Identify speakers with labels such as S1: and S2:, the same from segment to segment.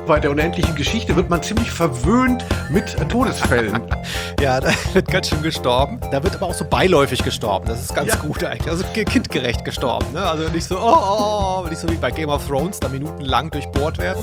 S1: Bei der unendlichen Geschichte wird man ziemlich verwöhnt mit Todesfällen.
S2: Ja, da wird ganz schön gestorben. Da wird aber auch so beiläufig gestorben. Das ist ganz gut eigentlich. Also kindgerecht gestorben. Ne? Also nicht so, nicht so wie bei Game of Thrones, da minutenlang durchbohrt werden.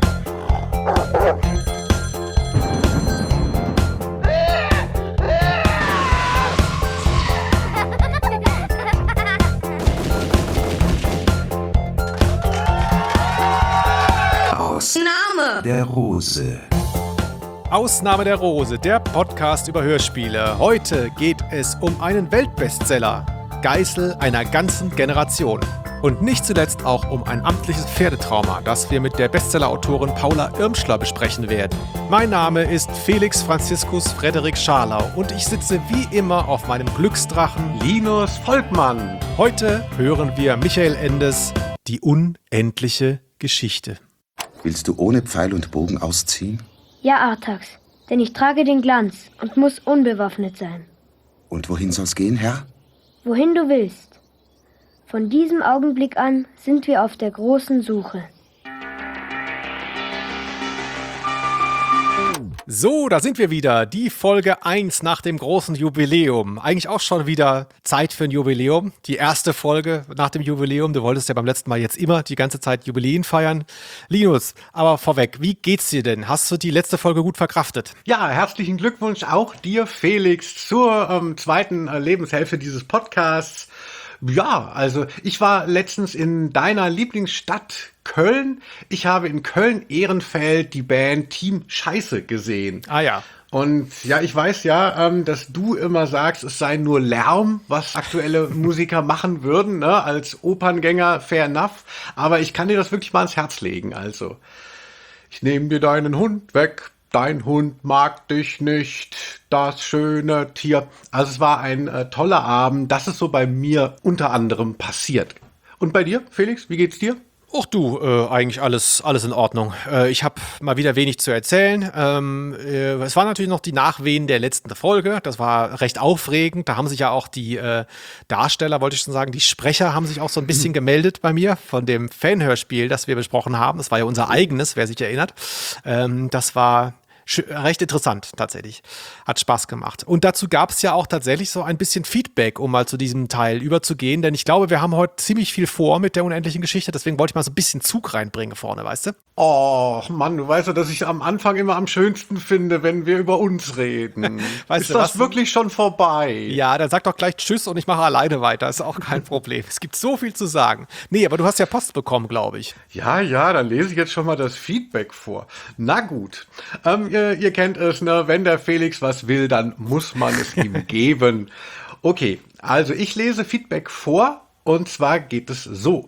S3: Ausnahme der Rose.
S2: Ausnahme der Rose, der Podcast über Hörspiele. Heute geht es um einen Weltbestseller, Geißel einer ganzen Generation. Und nicht zuletzt auch um ein amtliches Pferdetrauma, das wir mit der Bestsellerautorin Paula Irmschler besprechen werden. Mein Name ist Felix Franziskus Frederik Scharlau und ich sitze wie immer auf meinem Glücksdrachen
S1: Linus Volkmann.
S2: Heute hören wir Michael Endes Die unendliche Geschichte.
S4: Willst du ohne Pfeil und Bogen ausziehen?
S5: Ja, Artax, denn ich trage den Glanz und muss unbewaffnet sein.
S4: Und wohin soll's gehen, Herr?
S5: Wohin du willst. Von diesem Augenblick an sind wir auf der großen Suche.
S2: So, da sind wir wieder. Die Folge 1 nach dem großen Jubiläum. Eigentlich auch schon wieder Zeit für ein Jubiläum. Die erste Folge nach dem Jubiläum. Du wolltest ja beim letzten Mal jetzt immer die ganze Zeit Jubiläen feiern. Linus, aber vorweg, wie geht's dir denn? Hast du die letzte Folge gut verkraftet?
S1: Ja, herzlichen Glückwunsch auch dir, Felix, zur zweiten Lebenshälfte dieses Podcasts. Ja, also ich war letztens in deiner Lieblingsstadt Köln. Ich habe in Köln-Ehrenfeld die Band Team Scheiße gesehen.
S2: Ah ja.
S1: Und ja, ich weiß ja, dass du immer sagst, es sei nur Lärm, was aktuelle Musiker machen würden, ne? Als Operngänger, fair enough. Aber ich kann dir das wirklich mal ans Herz legen. Also, ich nehme dir deinen Hund weg. Dein Hund mag dich nicht, das schöne Tier. Also es war ein toller Abend. Das ist so bei mir unter anderem passiert. Und bei dir, Felix, wie geht's dir?
S2: Och du, eigentlich alles in Ordnung. Ich habe mal wieder wenig zu erzählen. Es waren natürlich noch die Nachwehen der letzten Folge. Das war recht aufregend. Da haben sich ja auch die Darsteller, wollte ich schon sagen, die Sprecher haben sich auch so ein bisschen gemeldet bei mir von dem Fanhörspiel, das wir besprochen haben. Das war ja unser eigenes, wer sich erinnert. Das war recht interessant tatsächlich. Hat Spaß gemacht. Und dazu gab es ja auch tatsächlich so ein bisschen Feedback, um mal zu diesem Teil überzugehen. Denn ich glaube, wir haben heute ziemlich viel vor mit der unendlichen Geschichte. Deswegen wollte ich mal so ein bisschen Zug reinbringen vorne, weißt du?
S1: Oh, Mann, du weißt ja, dass ich am Anfang immer am schönsten finde, wenn wir über uns reden. Ist das wirklich schon vorbei?
S2: Ja, dann sag doch gleich Tschüss und ich mache alleine weiter. Ist auch kein Problem. Es gibt so viel zu sagen. Nee, aber du hast ja Post bekommen, glaube ich.
S1: Ja, dann lese ich jetzt schon mal das Feedback vor. Na gut. Ihr kennt es, ne? Wenn der Felix was will, dann muss man es ihm geben. Okay, also ich lese Feedback vor und zwar geht es so.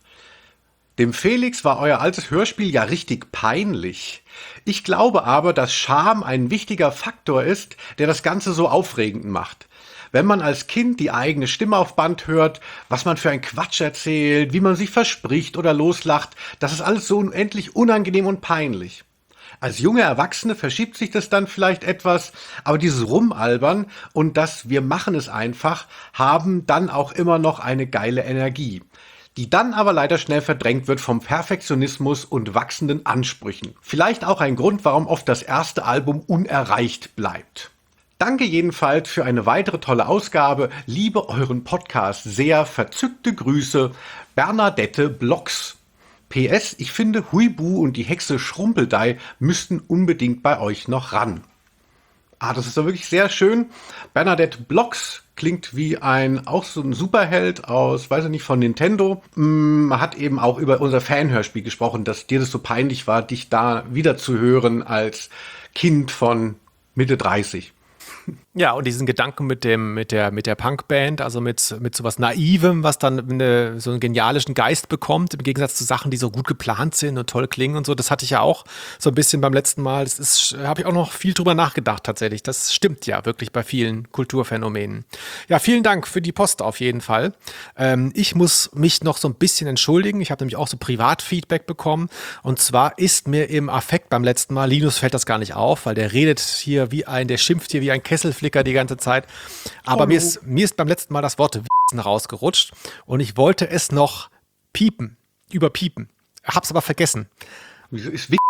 S1: Dem Felix war euer altes Hörspiel ja richtig peinlich. Ich glaube aber, dass Scham ein wichtiger Faktor ist, der das Ganze so aufregend macht. Wenn man als Kind die eigene Stimme auf Band hört, was man für ein Quatsch erzählt, wie man sich verspricht oder loslacht, das ist alles so unendlich unangenehm und peinlich. Als junge Erwachsene verschiebt sich das dann vielleicht etwas, aber dieses Rumalbern und das Wir machen es einfach haben dann auch immer noch eine geile Energie, die dann aber leider schnell verdrängt wird vom Perfektionismus und wachsenden Ansprüchen. Vielleicht auch ein Grund, warum oft das erste Album unerreicht bleibt. Danke jedenfalls für eine weitere tolle Ausgabe. Liebe euren Podcast sehr. Verzückte Grüße, Bernadette Blocks. PS, ich finde, Huibu und die Hexe Schrumpeldei müssten unbedingt bei euch noch ran. Das ist doch wirklich sehr schön. Bernadette Blocks klingt wie auch so ein Superheld aus, weiß ich nicht, von Nintendo. Man hat eben auch über unser Fanhörspiel gesprochen, dass dir das so peinlich war, dich da wieder zu hören als Kind von Mitte 30.
S2: Ja, und diesen Gedanken mit der Punkband, also mit sowas Naivem, was dann so einen genialischen Geist bekommt, im Gegensatz zu Sachen, die so gut geplant sind und toll klingen und so. Das hatte ich ja auch so ein bisschen beim letzten Mal. Habe ich auch noch viel drüber nachgedacht tatsächlich. Das stimmt ja wirklich bei vielen Kulturphänomenen. Ja, vielen Dank für die Post auf jeden Fall. Ich muss mich noch so ein bisschen entschuldigen. Ich habe nämlich auch so Privatfeedback bekommen. Und zwar ist mir im Affekt beim letzten Mal, Linus fällt das gar nicht auf, weil der redet hier der schimpft hier wie ein Kesselflicker die ganze Zeit. Aber mir ist beim letzten Mal das Wort Wichsen rausgerutscht und ich wollte es noch überpiepen. Hab's aber vergessen.
S1: Wieso ist Wichsen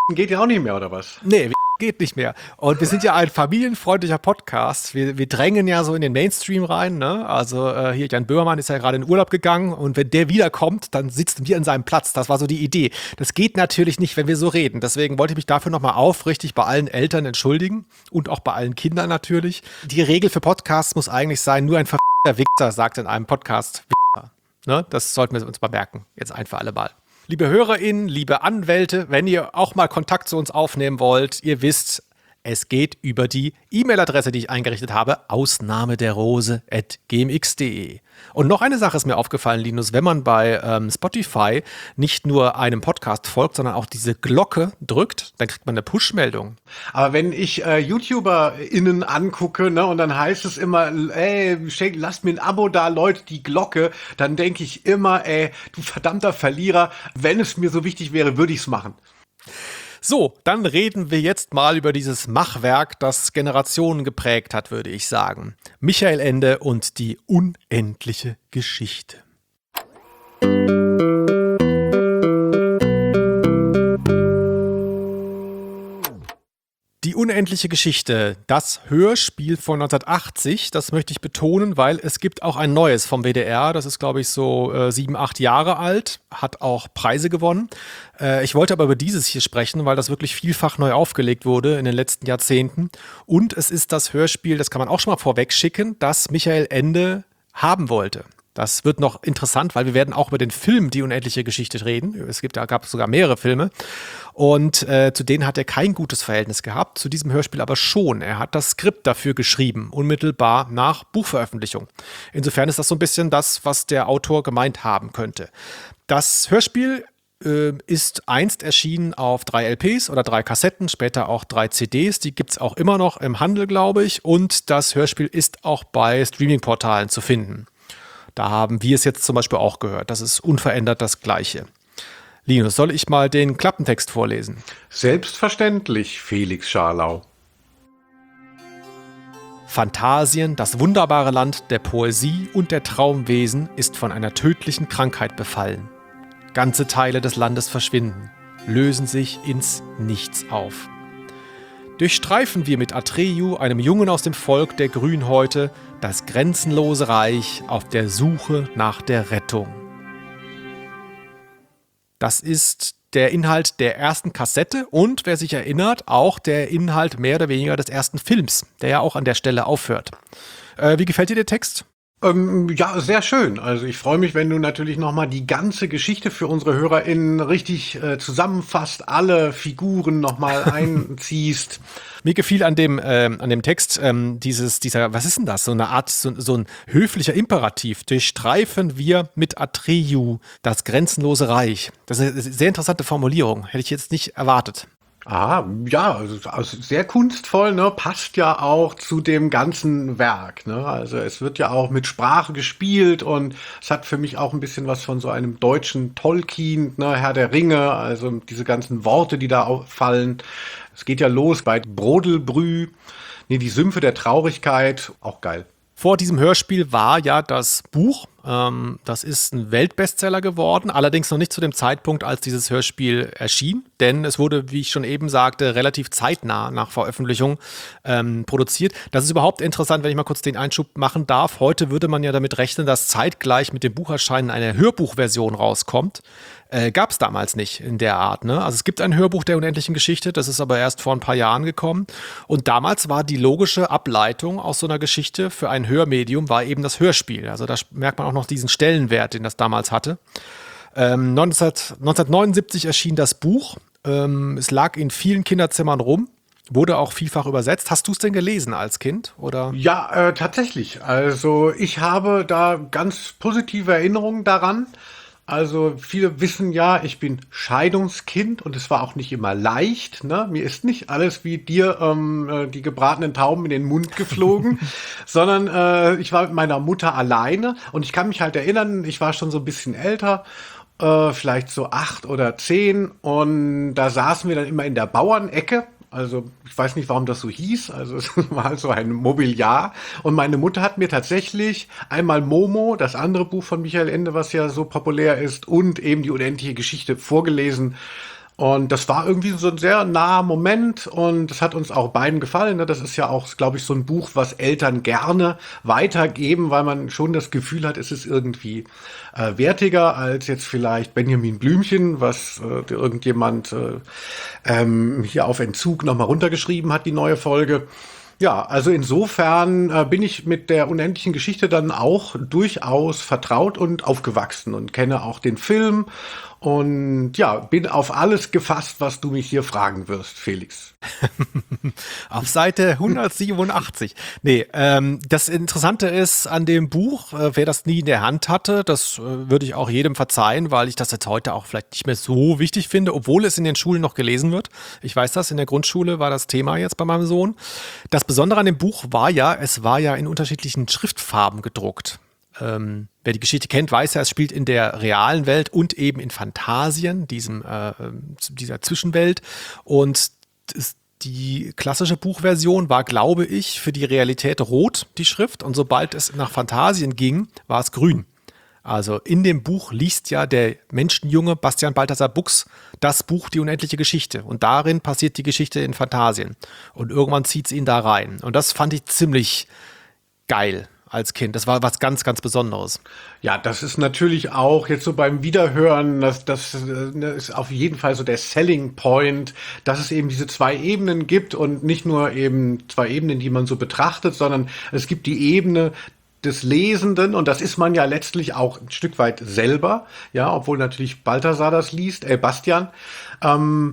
S1: geht ja auch nicht mehr, oder was?
S2: Nee, geht nicht mehr. Und wir sind ja ein familienfreundlicher Podcast. Wir drängen ja so in den Mainstream rein. Ne? Also hier, Jan Böhmermann ist ja gerade in Urlaub gegangen und wenn der wiederkommt, dann sitzen wir an seinem Platz. Das war so die Idee. Das geht natürlich nicht, wenn wir so reden. Deswegen wollte ich mich dafür nochmal aufrichtig bei allen Eltern entschuldigen und auch bei allen Kindern natürlich. Die Regel für Podcasts muss eigentlich sein, nur ein verfickter Wichser sagt in einem Podcast Wichser. Ne? Das sollten wir uns mal merken. Jetzt ein für alle Mal. Liebe HörerInnen, liebe Anwälte, wenn ihr auch mal Kontakt zu uns aufnehmen wollt, ihr wisst, es geht über die E-Mail-Adresse, die ich eingerichtet habe, ausnahmederrose@gmx.de. Und noch eine Sache ist mir aufgefallen, Linus, wenn man bei Spotify nicht nur einem Podcast folgt, sondern auch diese Glocke drückt, dann kriegt man eine Push-Meldung.
S1: Aber wenn ich YouTuberInnen angucke, ne, und dann heißt es immer, lasst mir ein Abo da, Leute, die Glocke, dann denke ich immer, du verdammter Verlierer, wenn es mir so wichtig wäre, würde ich es machen.
S2: So, dann reden wir jetzt mal über dieses Machwerk, das Generationen geprägt hat, würde ich sagen. Michael Ende und die unendliche Geschichte. Die unendliche Geschichte, das Hörspiel von 1980, das möchte ich betonen, weil es gibt auch ein neues vom WDR, das ist glaube ich so 7, 8 Jahre alt, hat auch Preise gewonnen. Ich wollte aber über dieses hier sprechen, weil das wirklich vielfach neu aufgelegt wurde in den letzten Jahrzehnten und es ist das Hörspiel, das kann man auch schon mal vorweg schicken, das Michael Ende haben wollte. Das wird noch interessant, weil wir werden auch über den Film Die unendliche Geschichte reden. Da gab es sogar mehrere Filme. Und zu denen hat er kein gutes Verhältnis gehabt, zu diesem Hörspiel aber schon. Er hat das Skript dafür geschrieben, unmittelbar nach Buchveröffentlichung. Insofern ist das so ein bisschen das, was der Autor gemeint haben könnte. Das Hörspiel ist einst erschienen auf 3 LPs oder 3 Kassetten, später auch 3 CDs. Die gibt es auch immer noch im Handel, glaube ich. Und das Hörspiel ist auch bei Streaming-Portalen zu finden. Da haben wir es jetzt zum Beispiel auch gehört. Das ist unverändert das Gleiche. Linus, soll ich mal den Klappentext vorlesen?
S1: Selbstverständlich, Felix Scharlau.
S2: Phantasien, das wunderbare Land der Poesie und der Traumwesen, ist von einer tödlichen Krankheit befallen. Ganze Teile des Landes verschwinden, lösen sich ins Nichts auf. Durchstreifen wir mit Atreyu, einem Jungen aus dem Volk der Grünhäute, das grenzenlose Reich auf der Suche nach der Rettung. Das ist der Inhalt der ersten Kassette und, wer sich erinnert, auch der Inhalt mehr oder weniger des ersten Films, der ja auch an der Stelle aufhört. Wie gefällt dir der Text?
S1: Ja, sehr schön. Also ich freue mich, wenn du natürlich nochmal die ganze Geschichte für unsere HörerInnen richtig zusammenfasst, alle Figuren nochmal einziehst.
S2: Mir gefiel an dem Text dieser, was ist denn das? So eine Art, so ein höflicher Imperativ. Durchstreifen wir mit Atreyu das grenzenlose Reich. Das ist eine sehr interessante Formulierung. Hätte ich jetzt nicht erwartet.
S1: Ah, ja, also sehr kunstvoll, ne? Passt ja auch zu dem ganzen Werk, ne? Also es wird ja auch mit Sprache gespielt und es hat für mich auch ein bisschen was von so einem deutschen Tolkien, ne? Herr der Ringe, also diese ganzen Worte, die da auffallen. Es geht ja los bei Brodelbrü, die Sümpfe der Traurigkeit, auch geil.
S2: Vor diesem Hörspiel war ja das Buch, das ist ein Weltbestseller geworden, allerdings noch nicht zu dem Zeitpunkt, als dieses Hörspiel erschien, denn es wurde, wie ich schon eben sagte, relativ zeitnah nach Veröffentlichung produziert. Das ist überhaupt interessant, wenn ich mal kurz den Einschub machen darf. Heute würde man ja damit rechnen, dass zeitgleich mit dem Bucherscheinen eine Hörbuchversion rauskommt. Gab es damals nicht in der Art, ne? Also es gibt ein Hörbuch der unendlichen Geschichte, das ist aber erst vor ein paar Jahren gekommen. Und damals war die logische Ableitung aus so einer Geschichte für ein Hörmedium war eben das Hörspiel. Also da merkt man auch noch diesen Stellenwert, den das damals hatte. 1979 erschien das Buch. Es lag in vielen Kinderzimmern rum. Wurde auch vielfach übersetzt. Hast du es denn gelesen als Kind? Oder?
S1: Ja, tatsächlich. Also ich habe da ganz positive Erinnerungen daran. Also viele wissen ja, ich bin Scheidungskind und es war auch nicht immer leicht. Ne? Mir ist nicht alles wie dir die gebratenen Tauben in den Mund geflogen, sondern ich war mit meiner Mutter alleine und ich kann mich halt erinnern, ich war schon so ein bisschen älter, vielleicht so 8 oder 10 und da saßen wir dann immer in der Bauernecke. Also ich weiß nicht, warum das so hieß. Also es war halt so ein Mobiliar. Und meine Mutter hat mir tatsächlich einmal Momo, das andere Buch von Michael Ende, was ja so populär ist, und eben die unendliche Geschichte vorgelesen. Und das war irgendwie so ein sehr naher Moment und das hat uns auch beiden gefallen. Ne? Das ist ja auch, glaube ich, so ein Buch, was Eltern gerne weitergeben, weil man schon das Gefühl hat, es ist irgendwie wertiger als jetzt vielleicht Benjamin Blümchen, was irgendjemand hier auf Entzug nochmal runtergeschrieben hat, die neue Folge. Ja, also insofern bin ich mit der unendlichen Geschichte dann auch durchaus vertraut und aufgewachsen und kenne auch den Film und ja, bin auf alles gefasst, was du mich hier fragen wirst, Felix.
S2: Auf Seite 187. Nee, das Interessante ist an dem Buch, wer das nie in der Hand hatte, das würde ich auch jedem verzeihen, weil ich das jetzt heute auch vielleicht nicht mehr so wichtig finde, obwohl es in den Schulen noch gelesen wird. Ich weiß das, in der Grundschule war das Thema jetzt bei meinem Sohn. Das Besondere an dem Buch war ja, es war ja in unterschiedlichen Schriftfarben gedruckt. Wer die Geschichte kennt, weiß ja, es spielt in der realen Welt und eben in Phantasien, dieser Zwischenwelt. Und die klassische Buchversion war, glaube ich, für die Realität rot, die Schrift. Und sobald es nach Phantasien ging, war es grün. Also in dem Buch liest ja der Menschenjunge Bastian Balthasar Buchs das Buch Die unendliche Geschichte. Und darin passiert die Geschichte in Phantasien. Und irgendwann zieht es ihn da rein. Und das fand ich ziemlich geil als Kind. Das war was ganz, ganz Besonderes.
S1: Ja, das ist natürlich auch jetzt so beim Wiederhören, das ist auf jeden Fall so der Selling Point, dass es eben diese zwei Ebenen gibt und nicht nur eben zwei Ebenen, die man so betrachtet, sondern es gibt die Ebene des Lesenden und das ist man ja letztlich auch ein Stück weit selber, ja, obwohl natürlich Balthasar das liest, Bastian. Dann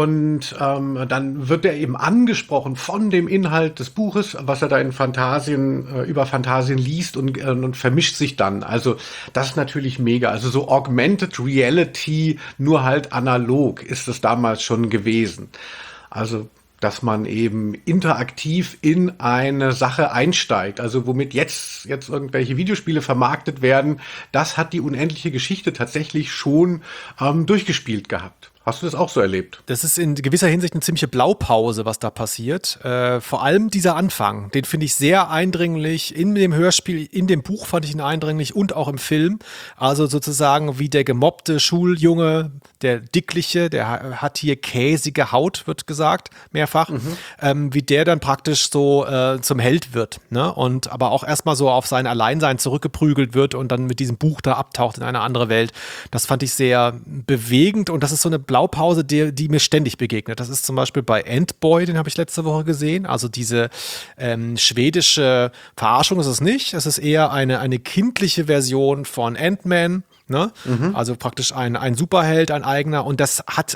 S1: wird er eben angesprochen von dem Inhalt des Buches, was er da in Phantasien, über Phantasien liest und vermischt sich dann. Also das ist natürlich mega. Also so Augmented Reality, nur halt analog ist es damals schon gewesen. Also dass man eben interaktiv in eine Sache einsteigt. Also womit jetzt irgendwelche Videospiele vermarktet werden, das hat die unendliche Geschichte tatsächlich schon durchgespielt gehabt. Hast du das auch so erlebt?
S2: Das ist in gewisser Hinsicht eine ziemliche Blaupause, was da passiert. Vor allem dieser Anfang, den finde ich sehr eindringlich. In dem Hörspiel, in dem Buch fand ich ihn eindringlich und auch im Film. Also sozusagen wie der gemobbte Schuljunge, der Dickliche, der hat hier käsige Haut, wird gesagt, mehrfach, wie der dann praktisch so zum Held wird. Ne? Und aber auch erstmal so auf sein Alleinsein zurückgeprügelt wird und dann mit diesem Buch da abtaucht in eine andere Welt. Das fand ich sehr bewegend und das ist so eine Blaupause, die mir ständig begegnet. Das ist zum Beispiel bei Antboy, den habe ich letzte Woche gesehen. Also diese schwedische Verarschung ist es nicht. Es ist eher eine kindliche Version von Ant-Man. Ne? Also praktisch ein Superheld, ein eigener. Und das hat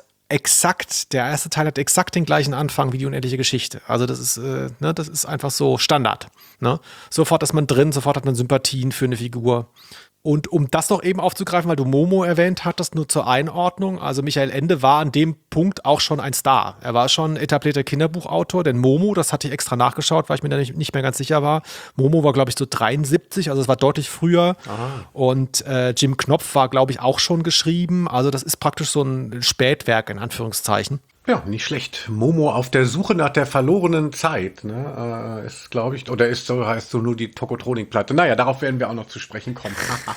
S2: der erste Teil hat exakt den gleichen Anfang wie die unendliche Geschichte. Also das ist einfach so Standard. Ne? Sofort ist man drin, sofort hat man Sympathien für eine Figur. Und um das noch eben aufzugreifen, weil du Momo erwähnt hattest, nur zur Einordnung, also Michael Ende war an dem Punkt auch schon ein Star. Er war schon etablierter Kinderbuchautor, denn Momo, das hatte ich extra nachgeschaut, weil ich mir da nicht mehr ganz sicher war. Momo war, glaube ich, so 73, also es war deutlich früher. Aha. Und Jim Knopf war, glaube ich, auch schon geschrieben. Also das ist praktisch so ein Spätwerk, in Anführungszeichen.
S1: Ja, nicht schlecht. Momo auf der Suche nach der verlorenen Zeit, ne? Ist, glaube ich, oder heißt so nur die Tokotronik-Platte. Naja, darauf werden wir auch noch zu sprechen kommen.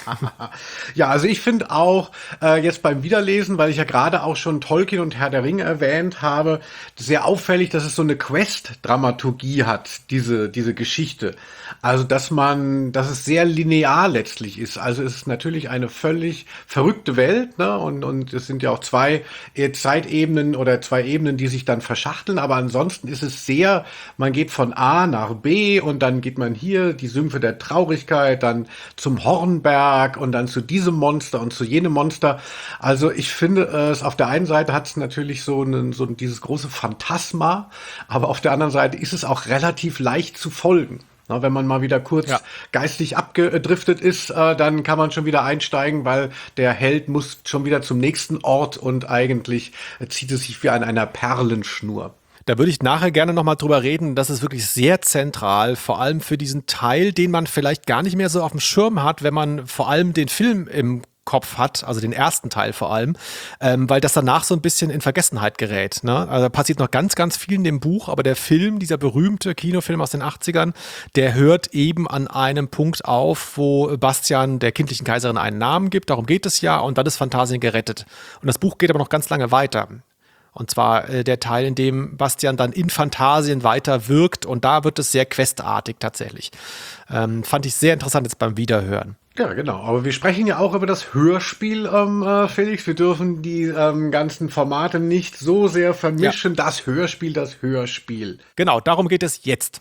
S1: Ja, also ich finde auch jetzt beim Wiederlesen, weil ich ja gerade auch schon Tolkien und Herr der Ringe erwähnt habe, sehr auffällig, dass es so eine Quest-Dramaturgie hat, diese Geschichte. Also, dass es sehr linear letztlich ist. Also es ist natürlich eine völlig verrückte Welt, ne? Und es sind ja auch zwei Zeitebenen oder zwei Ebenen, die sich dann verschachteln, aber ansonsten ist es man geht von A nach B und dann geht man hier die Sümpfe der Traurigkeit, dann zum Hornberg und dann zu diesem Monster und zu jenem Monster. Also ich finde es, auf der einen Seite hat es natürlich so dieses große Phantasma, aber auf der anderen Seite ist es auch relativ leicht zu folgen. Na, wenn man mal wieder kurz geistig abgedriftet ist, dann kann man schon wieder einsteigen, weil der Held muss schon wieder zum nächsten Ort und eigentlich zieht es sich wie an einer Perlenschnur.
S2: Da würde ich nachher gerne nochmal drüber reden. Das ist wirklich sehr zentral, vor allem für diesen Teil, den man vielleicht gar nicht mehr so auf dem Schirm hat, wenn man vor allem den Film im Kopf hat, also den ersten Teil vor allem, weil das danach so ein bisschen in Vergessenheit gerät. Ne? Also da passiert noch ganz, ganz viel in dem Buch, aber der Film, dieser berühmte Kinofilm aus den 80ern, der hört eben an einem Punkt auf, wo Bastian der kindlichen Kaiserin einen Namen gibt, darum geht es ja, und dann ist Phantasien gerettet. Und das Buch geht aber noch ganz lange weiter. Und zwar der Teil, in dem Bastian dann in Phantasien weiter wirkt und da wird es sehr questartig tatsächlich. Fand ich sehr interessant jetzt beim Wiederhören.
S1: Ja, genau. Aber wir sprechen ja auch über das Hörspiel, Felix. Wir dürfen die ganzen Formate nicht so sehr vermischen. Ja. Das Hörspiel.
S2: Genau, darum geht es jetzt.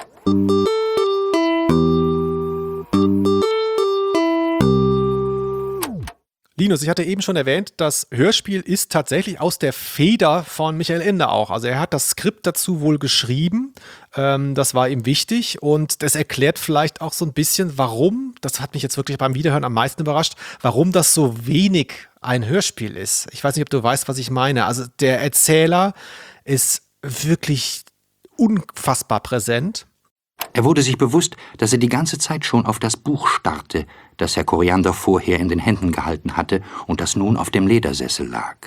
S2: Linus, ich hatte eben schon erwähnt, das Hörspiel ist tatsächlich aus der Feder von Michael Ende auch. Also er hat das Skript dazu wohl geschrieben. Das war ihm wichtig und das erklärt vielleicht auch so ein bisschen, warum, das hat mich jetzt wirklich beim Wiederhören am meisten überrascht, warum das so wenig ein Hörspiel ist. Ich weiß nicht, ob du weißt, was ich meine. Also der Erzähler ist wirklich unfassbar präsent.
S3: Er wurde sich bewusst, dass er die ganze Zeit schon auf das Buch starrte, das Herr Koriander vorher in den Händen gehalten hatte und das nun auf dem Ledersessel lag.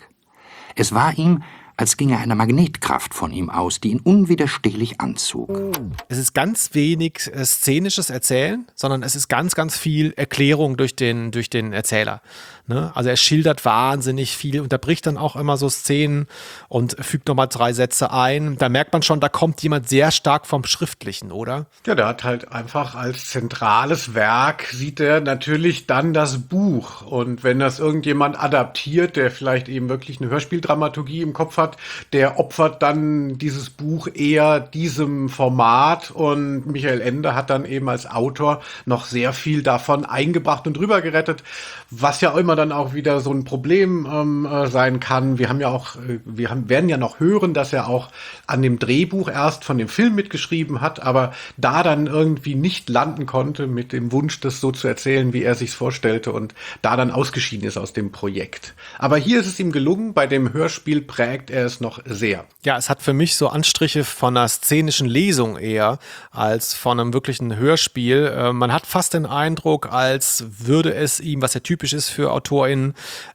S3: Es war ihm, als ginge eine Magnetkraft von ihm aus, die ihn unwiderstehlich anzog.
S2: Es ist ganz wenig szenisches Erzählen, sondern es ist ganz, ganz viel Erklärung durch den Erzähler. Ne? Also er schildert wahnsinnig viel, unterbricht dann auch immer so Szenen und fügt nochmal 3 Sätze ein. Da merkt man schon, da kommt jemand sehr stark vom Schriftlichen, oder?
S1: Ja, der hat halt einfach als zentrales Werk, sieht er natürlich dann das Buch. Und wenn das irgendjemand adaptiert, der vielleicht eben wirklich eine Hörspieldramaturgie im Kopf hat, der opfert dann dieses Buch eher diesem Format. Und Michael Ende hat dann eben als Autor noch sehr viel davon eingebracht und drüber gerettet, was ja immer dann auch wieder so ein Problem sein kann. Wir werden ja noch hören, dass er auch an dem Drehbuch erst von dem Film mitgeschrieben hat, aber da dann irgendwie nicht landen konnte mit dem Wunsch, das so zu erzählen, wie er sich's vorstellte und da dann ausgeschieden ist aus dem Projekt. Aber hier ist es ihm gelungen, bei dem Hörspiel prägt er es noch sehr.
S2: Ja, es hat für mich so Anstriche von einer szenischen Lesung eher als von einem wirklichen Hörspiel. Man hat fast den Eindruck, als würde es ihm, was ja typisch ist für AutorInnen,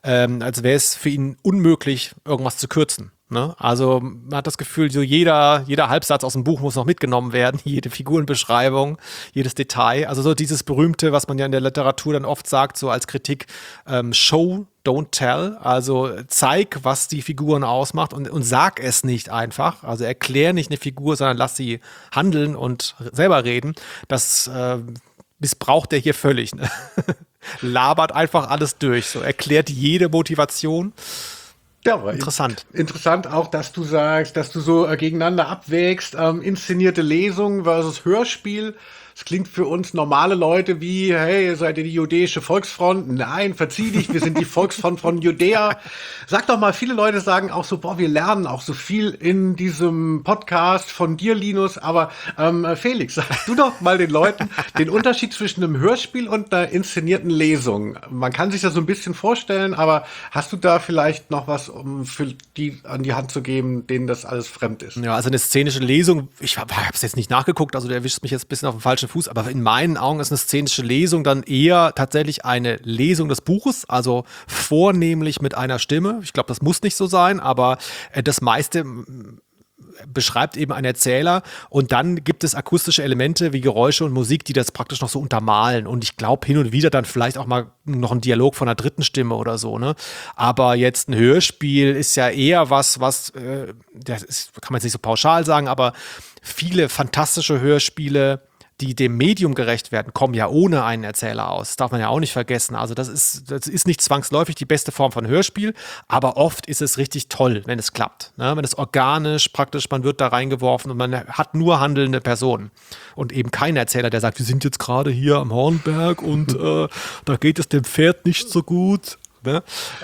S2: als wäre es für ihn unmöglich, irgendwas zu kürzen. Ne? Also man hat das Gefühl, so jeder Halbsatz aus dem Buch muss noch mitgenommen werden, jede Figurenbeschreibung, jedes Detail. Also so dieses berühmte, was man ja in der Literatur dann oft sagt, so als Kritik, Show, don't tell. Also zeig, was die Figuren ausmacht und sag es nicht einfach. Also erklär nicht eine Figur, sondern lass sie handeln und selber reden. Das missbraucht er hier völlig. Ne? Labert einfach alles durch, so erklärt jede Motivation.
S1: Ja, aber interessant auch, dass du sagst, dass du so gegeneinander abwägst, inszenierte Lesung versus Hörspiel. Es klingt für uns normale Leute wie, hey, seid ihr die judäische Volksfront? Nein, verzieh dich, wir sind die Volksfront von Judäa. Sag doch mal, viele Leute sagen auch so, wir lernen auch so viel in diesem Podcast von dir, Linus. Aber Felix, sag du doch mal den Leuten den Unterschied zwischen einem Hörspiel und einer inszenierten Lesung. Man kann sich das so ein bisschen vorstellen, aber hast du da vielleicht noch was, um für die an die Hand zu geben, denen das alles fremd ist?
S2: Ja, also eine szenische Lesung, ich habe es jetzt nicht nachgeguckt, also du erwischst mich jetzt ein bisschen auf dem falschen Fuß, aber in meinen Augen ist eine szenische Lesung dann eher tatsächlich eine Lesung des Buches, also vornehmlich mit einer Stimme. Ich glaube, das muss nicht so sein, aber das meiste beschreibt eben ein Erzähler und dann gibt es akustische Elemente wie Geräusche und Musik, die das praktisch noch so untermalen und ich glaube hin und wieder dann vielleicht auch mal noch ein Dialog von einer dritten Stimme oder so, ne? Aber jetzt ein Hörspiel ist ja eher was das ist, kann man jetzt nicht so pauschal sagen, aber viele fantastische Hörspiele, die dem Medium gerecht werden, kommen ja ohne einen Erzähler aus. Das darf man ja auch nicht vergessen. Also das ist nicht zwangsläufig die beste Form von Hörspiel, aber oft ist es richtig toll, wenn es klappt. Ne? Wenn es organisch praktisch, man wird da reingeworfen und man hat nur handelnde Personen und eben kein Erzähler, der sagt, wir sind jetzt gerade hier am Hornberg und da geht es dem Pferd nicht so gut. Ne?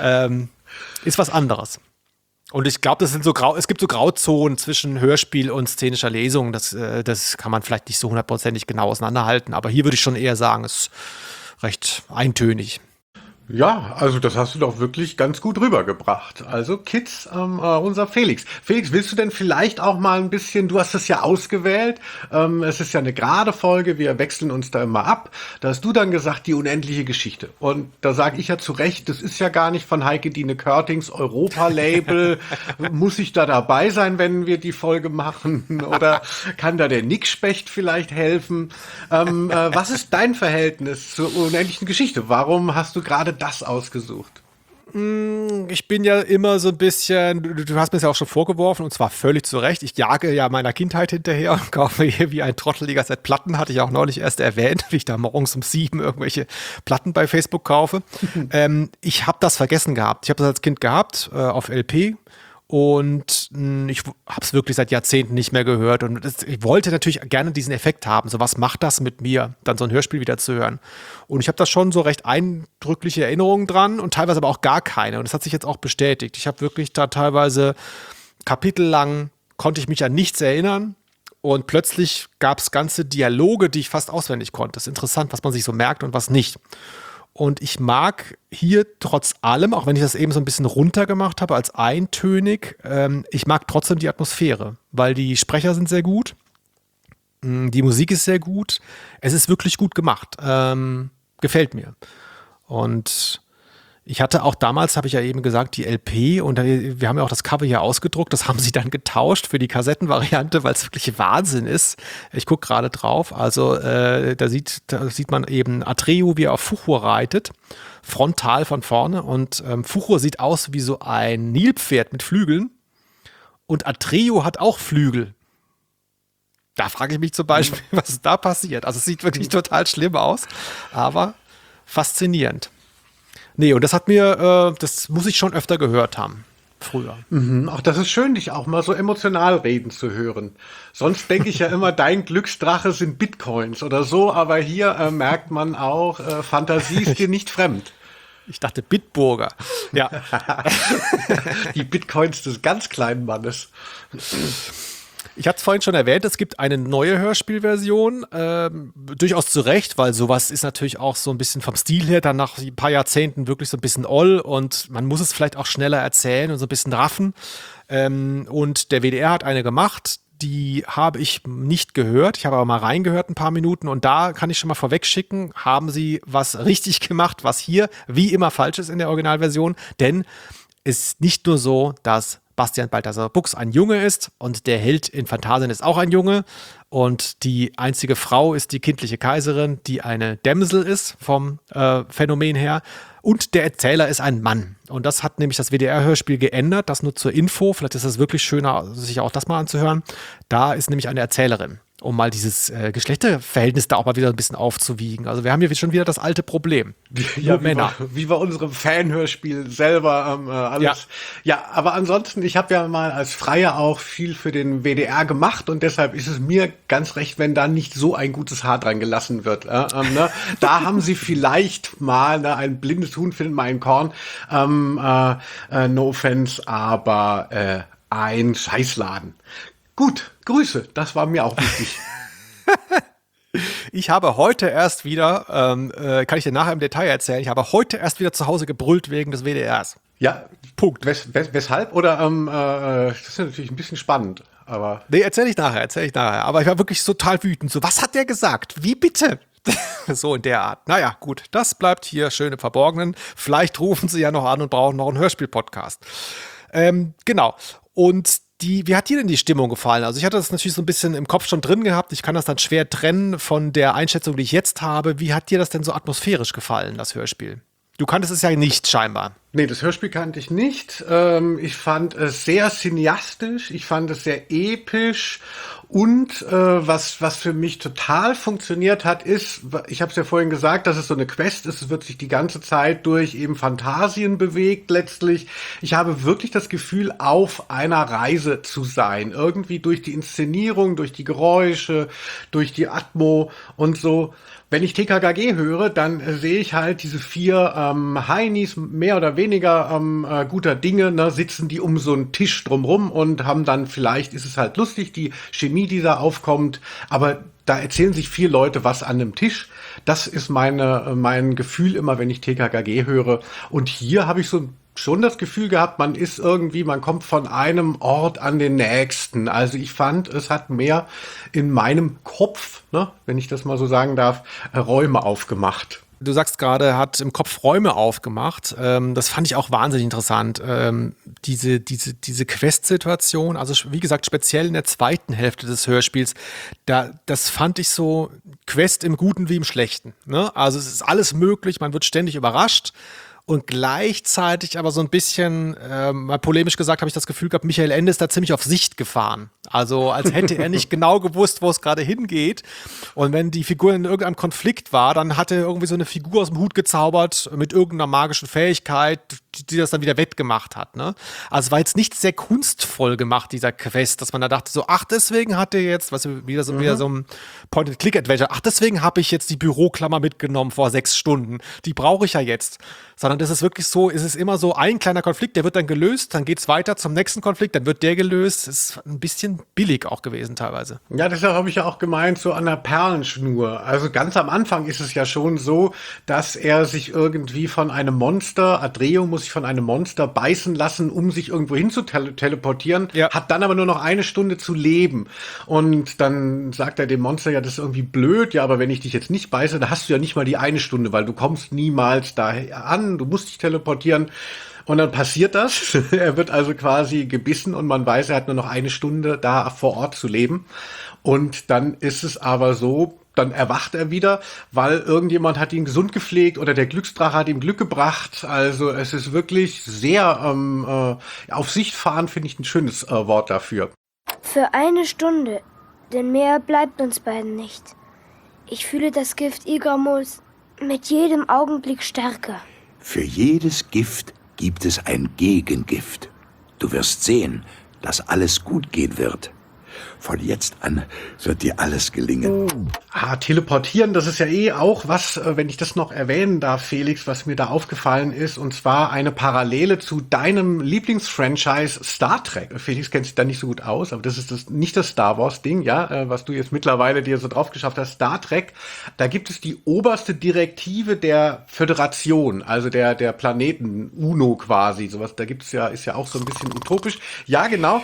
S2: Ist was anderes. Und ich glaube, es gibt so Grauzonen zwischen Hörspiel und szenischer Lesung. Das kann man vielleicht nicht so hundertprozentig genau auseinanderhalten. Aber hier würde ich schon eher sagen, es ist recht eintönig.
S1: Ja, also das hast du doch wirklich ganz gut rübergebracht. Also Kids, unser Felix. Felix, willst du denn vielleicht auch mal ein bisschen, du hast es ja ausgewählt, es ist ja eine gerade Folge, wir wechseln uns da immer ab. Da hast du dann gesagt, die unendliche Geschichte. Und da sage ich ja zu Recht, das ist ja gar nicht von Heike Dine Körtings Europa-Label. Muss ich da dabei sein, wenn wir die Folge machen? Oder kann da der Nick Specht vielleicht helfen? Was ist dein Verhältnis zur unendlichen Geschichte? Warum hast du gerade das ausgesucht?
S2: Ich bin ja immer so ein bisschen, du hast mir das ja auch schon vorgeworfen, und zwar völlig zu Recht. Ich jage ja meiner Kindheit hinterher und kaufe hier wie ein trotteliger Set Platten, hatte ich auch neulich erst erwähnt, wie ich da morgens um 7 irgendwelche Platten bei Facebook kaufe. Ich habe das vergessen gehabt. Ich habe das als Kind gehabt, auf LP. Und ich habe es wirklich seit Jahrzehnten nicht mehr gehört. Und ich wollte natürlich gerne diesen Effekt haben. So, was macht das mit mir, dann so ein Hörspiel wieder zu hören? Und ich habe da schon so recht eindrückliche Erinnerungen dran und teilweise aber auch gar keine. Und das hat sich jetzt auch bestätigt. Ich habe wirklich da teilweise kapitellang, konnte ich mich an nichts erinnern. Und plötzlich gab es ganze Dialoge, die ich fast auswendig konnte. Das ist interessant, was man sich so merkt und was nicht. Und ich mag hier trotz allem, auch wenn ich das eben so ein bisschen runtergemacht habe als eintönig, ich mag trotzdem die Atmosphäre, weil die Sprecher sind sehr gut, die Musik ist sehr gut, es ist wirklich gut gemacht, gefällt mir. Und ich hatte auch damals, habe ich ja eben gesagt, die LP und wir haben ja auch das Cover hier ausgedruckt, das haben sie dann getauscht für die Kassettenvariante, weil es wirklich Wahnsinn ist. Ich gucke gerade drauf, also da sieht man eben Atreo, wie er auf Fuchur reitet, frontal von vorne und Fuchur sieht aus wie so ein Nilpferd mit Flügeln und Atreo hat auch Flügel. Da frage ich mich zum Beispiel, was ist da passiert. Also es sieht wirklich total schlimm aus, aber faszinierend. Nee, und das hat mir, das muss ich schon öfter gehört haben, früher.
S1: Ach, das ist schön, dich auch mal so emotional reden zu hören. Sonst denke ich ja immer, dein Glücksdrache sind Bitcoins oder so, aber hier merkt man auch, Fantasie ist dir nicht fremd.
S2: Ich dachte Bitburger. Ja.
S1: Die Bitcoins des ganz kleinen Mannes.
S2: Ich hatte es vorhin schon erwähnt, es gibt eine neue Hörspielversion, durchaus zu Recht, weil sowas ist natürlich auch so ein bisschen vom Stil her dann nach ein paar Jahrzehnten wirklich so ein bisschen oll und man muss es vielleicht auch schneller erzählen und so ein bisschen raffen. Und der WDR hat eine gemacht, die habe ich nicht gehört, ich habe aber mal reingehört ein paar Minuten und da kann ich schon mal vorwegschicken, haben sie was richtig gemacht, was hier wie immer falsch ist in der Originalversion, denn es ist nicht nur so, dass Bastian Balthasar Buchs ein Junge ist und der Held in Phantasien ist auch ein Junge und die einzige Frau ist die kindliche Kaiserin, die eine Dämsel ist vom Phänomen her und der Erzähler ist ein Mann und das hat nämlich das WDR-Hörspiel geändert, das nur zur Info, vielleicht ist es wirklich schöner, sich auch das mal anzuhören, da ist nämlich eine Erzählerin, um mal dieses Geschlechterverhältnis da auch mal wieder ein bisschen aufzuwiegen. Also wir haben hier schon wieder das alte Problem.
S1: Ja, Männer. Wie bei unserem Fanhörspiel selber alles. Ja, aber ansonsten, ich habe ja mal als Freier auch viel für den WDR gemacht und deshalb ist es mir ganz recht, wenn da nicht so ein gutes Haar dran gelassen wird. Ne? Da haben sie vielleicht mal, ein blindes Huhn findet mal ein Korn, no offense, aber ein Scheißladen. Gut, Grüße, das war mir auch wichtig.
S2: Ich habe heute erst wieder, kann ich dir nachher im Detail erzählen, ich habe heute erst wieder zu Hause gebrüllt wegen des WDRs.
S1: Ja, Punkt. Weshalb? Oder das ist natürlich ein bisschen spannend, aber.
S2: Nee, erzähl ich nachher. Aber ich war wirklich total wütend. So, was hat der gesagt? Wie bitte? So in der Art. Naja, gut, das bleibt hier schön im Verborgenen. Vielleicht rufen sie ja noch an und brauchen noch einen Hörspiel-Podcast. Genau. Und wie hat dir denn die Stimmung gefallen? Also ich hatte das natürlich so ein bisschen im Kopf schon drin gehabt. Ich kann das dann schwer trennen von der Einschätzung, die ich jetzt habe. Wie hat dir das denn so atmosphärisch gefallen, das Hörspiel? Du kanntest es ja nicht, scheinbar.
S1: Nee, das Hörspiel kannte ich nicht. Ich fand es sehr cineastisch, ich fand es sehr episch und was für mich total funktioniert hat, ist, ich habe es ja vorhin gesagt, dass es so eine Quest ist, es wird sich die ganze Zeit durch eben Phantasien bewegt letztlich. Ich habe wirklich das Gefühl, auf einer Reise zu sein, irgendwie durch die Inszenierung, durch die Geräusche, durch die Atmo und so. Wenn ich TKKG höre, dann sehe ich halt diese 4 Heinis, mehr oder weniger guter Dinge, ne, sitzen die um so einen Tisch drumrum und haben dann, vielleicht ist es halt lustig, die Chemie, die da aufkommt, aber da erzählen sich 4 Leute was an einem Tisch. Das ist mein Gefühl immer, wenn ich TKKG höre. Und hier habe ich so schon das Gefühl gehabt, man kommt von einem Ort an den nächsten. Also ich fand, es hat mehr in meinem Kopf, ne, wenn ich das mal so sagen darf, Räume aufgemacht.
S2: Du sagst gerade, hat im Kopf Räume aufgemacht. Das fand ich auch wahnsinnig interessant. Diese Quest-Situation, also wie gesagt, speziell in der zweiten Hälfte des Hörspiels, das fand ich so Quest im Guten wie im Schlechten. Ne? Also es ist alles möglich, man wird ständig überrascht. und gleichzeitig aber so ein bisschen, mal polemisch gesagt, habe ich das Gefühl gehabt, Michael Ende ist da ziemlich auf Sicht gefahren. Also als hätte er nicht genau gewusst, wo es gerade hingeht. Und wenn die Figur in irgendeinem Konflikt war, dann hat er irgendwie so eine Figur aus dem Hut gezaubert mit irgendeiner magischen Fähigkeit, die das dann wieder wettgemacht hat. Ne? Also es war jetzt nicht sehr kunstvoll gemacht, dieser Quest, dass man da dachte so, ach, deswegen hat er jetzt, weißt du, wieder so ein Point-and-Click-Adventure, ach, deswegen habe ich jetzt die Büroklammer mitgenommen vor 6 Stunden. Die brauche ich ja jetzt. Sondern das ist wirklich so, es ist immer so ein kleiner Konflikt, der wird dann gelöst, dann geht es weiter zum nächsten Konflikt, dann wird der gelöst. Das ist ein bisschen billig auch gewesen teilweise.
S1: Ja, deshalb habe ich ja auch gemeint, so an der Perlenschnur. Also ganz am Anfang ist es ja schon so, dass er sich irgendwie von einem Monster, Adreo muss sich von einem Monster beißen lassen, um sich irgendwo hin zu teleportieren,
S2: Ja.
S1: hat dann aber nur noch 1 Stunde zu leben. Und dann sagt er dem Monster, ja, das ist irgendwie blöd, ja, aber wenn ich dich jetzt nicht beiße, dann hast du ja nicht mal die 1 Stunde, weil du kommst niemals da an, du musst dich teleportieren. Und dann passiert das. Er wird also quasi gebissen und man weiß, er hat nur noch 1 Stunde da vor Ort zu leben. Und dann ist es aber so, dann erwacht er wieder, weil irgendjemand hat ihn gesund gepflegt oder der Glücksdrache hat ihm Glück gebracht. Also es ist wirklich sehr auf Sicht fahren, finde ich ein schönes Wort dafür.
S5: Für 1 Stunde, denn mehr bleibt uns beiden nicht. Ich fühle das Gift Igramos mit jedem Augenblick stärker.
S3: Für jedes Gift gibt es ein Gegengift. Du wirst sehen, dass alles gut gehen wird. Von jetzt an wird dir alles gelingen.
S1: Teleportieren, das ist ja auch was, wenn ich das noch erwähnen darf, Felix, was mir da aufgefallen ist, und zwar eine Parallele zu deinem Lieblingsfranchise Star Trek. Felix kennt sich da nicht so gut aus, aber das ist nicht das Star Wars Ding, ja, was du jetzt mittlerweile dir so drauf geschafft hast. Star Trek, da gibt es die oberste Direktive der Föderation, also der Planeten UNO quasi, sowas. Da gibt's ja, ist ja auch so ein bisschen utopisch. Ja, genau.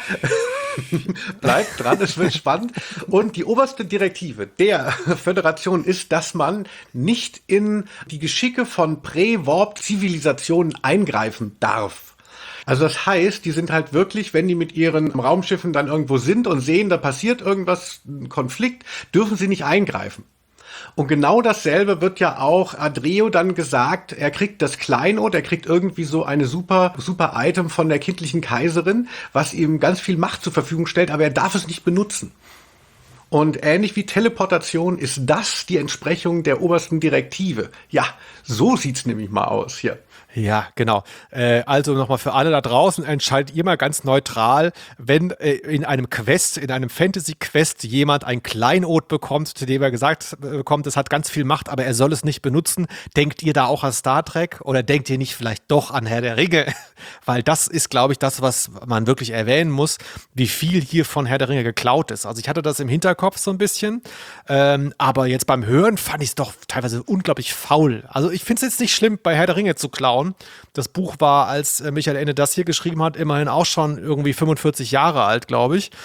S1: Bleibt dran, es wird spannend. Und die oberste Direktive der Föderation ist, dass man nicht in die Geschicke von Prä-Warp-Zivilisationen eingreifen darf. Also das heißt, die sind halt wirklich, wenn die mit ihren Raumschiffen dann irgendwo sind und sehen, da passiert irgendwas, ein Konflikt, dürfen sie nicht eingreifen. Und genau dasselbe wird ja auch Adreo dann gesagt, er kriegt das Kleinod, er kriegt irgendwie so eine super Item von der kindlichen Kaiserin, was ihm ganz viel Macht zur Verfügung stellt, aber er darf es nicht benutzen. Und ähnlich wie Teleportation ist das die Entsprechung der obersten Direktive. Ja, so sieht's nämlich mal aus hier.
S2: Ja, genau. Also nochmal für alle da draußen, entscheidet ihr mal ganz neutral, wenn in einem Quest, in einem Fantasy-Quest jemand ein Kleinod bekommt, zu dem er gesagt bekommt, es hat ganz viel Macht, aber er soll es nicht benutzen. Denkt ihr da auch an Star Trek oder denkt ihr nicht vielleicht doch an Herr der Ringe? Weil das ist, glaube ich, das, was man wirklich erwähnen muss, wie viel hier von Herr der Ringe geklaut ist. Also ich hatte das im Hinterkopf so ein bisschen, aber jetzt beim Hören fand ich es doch teilweise unglaublich faul. Also ich finde es jetzt nicht schlimm, bei Herr der Ringe zu klauen. Das Buch war, als Michael Ende das hier geschrieben hat, immerhin auch schon irgendwie 45 Jahre alt, glaube ich.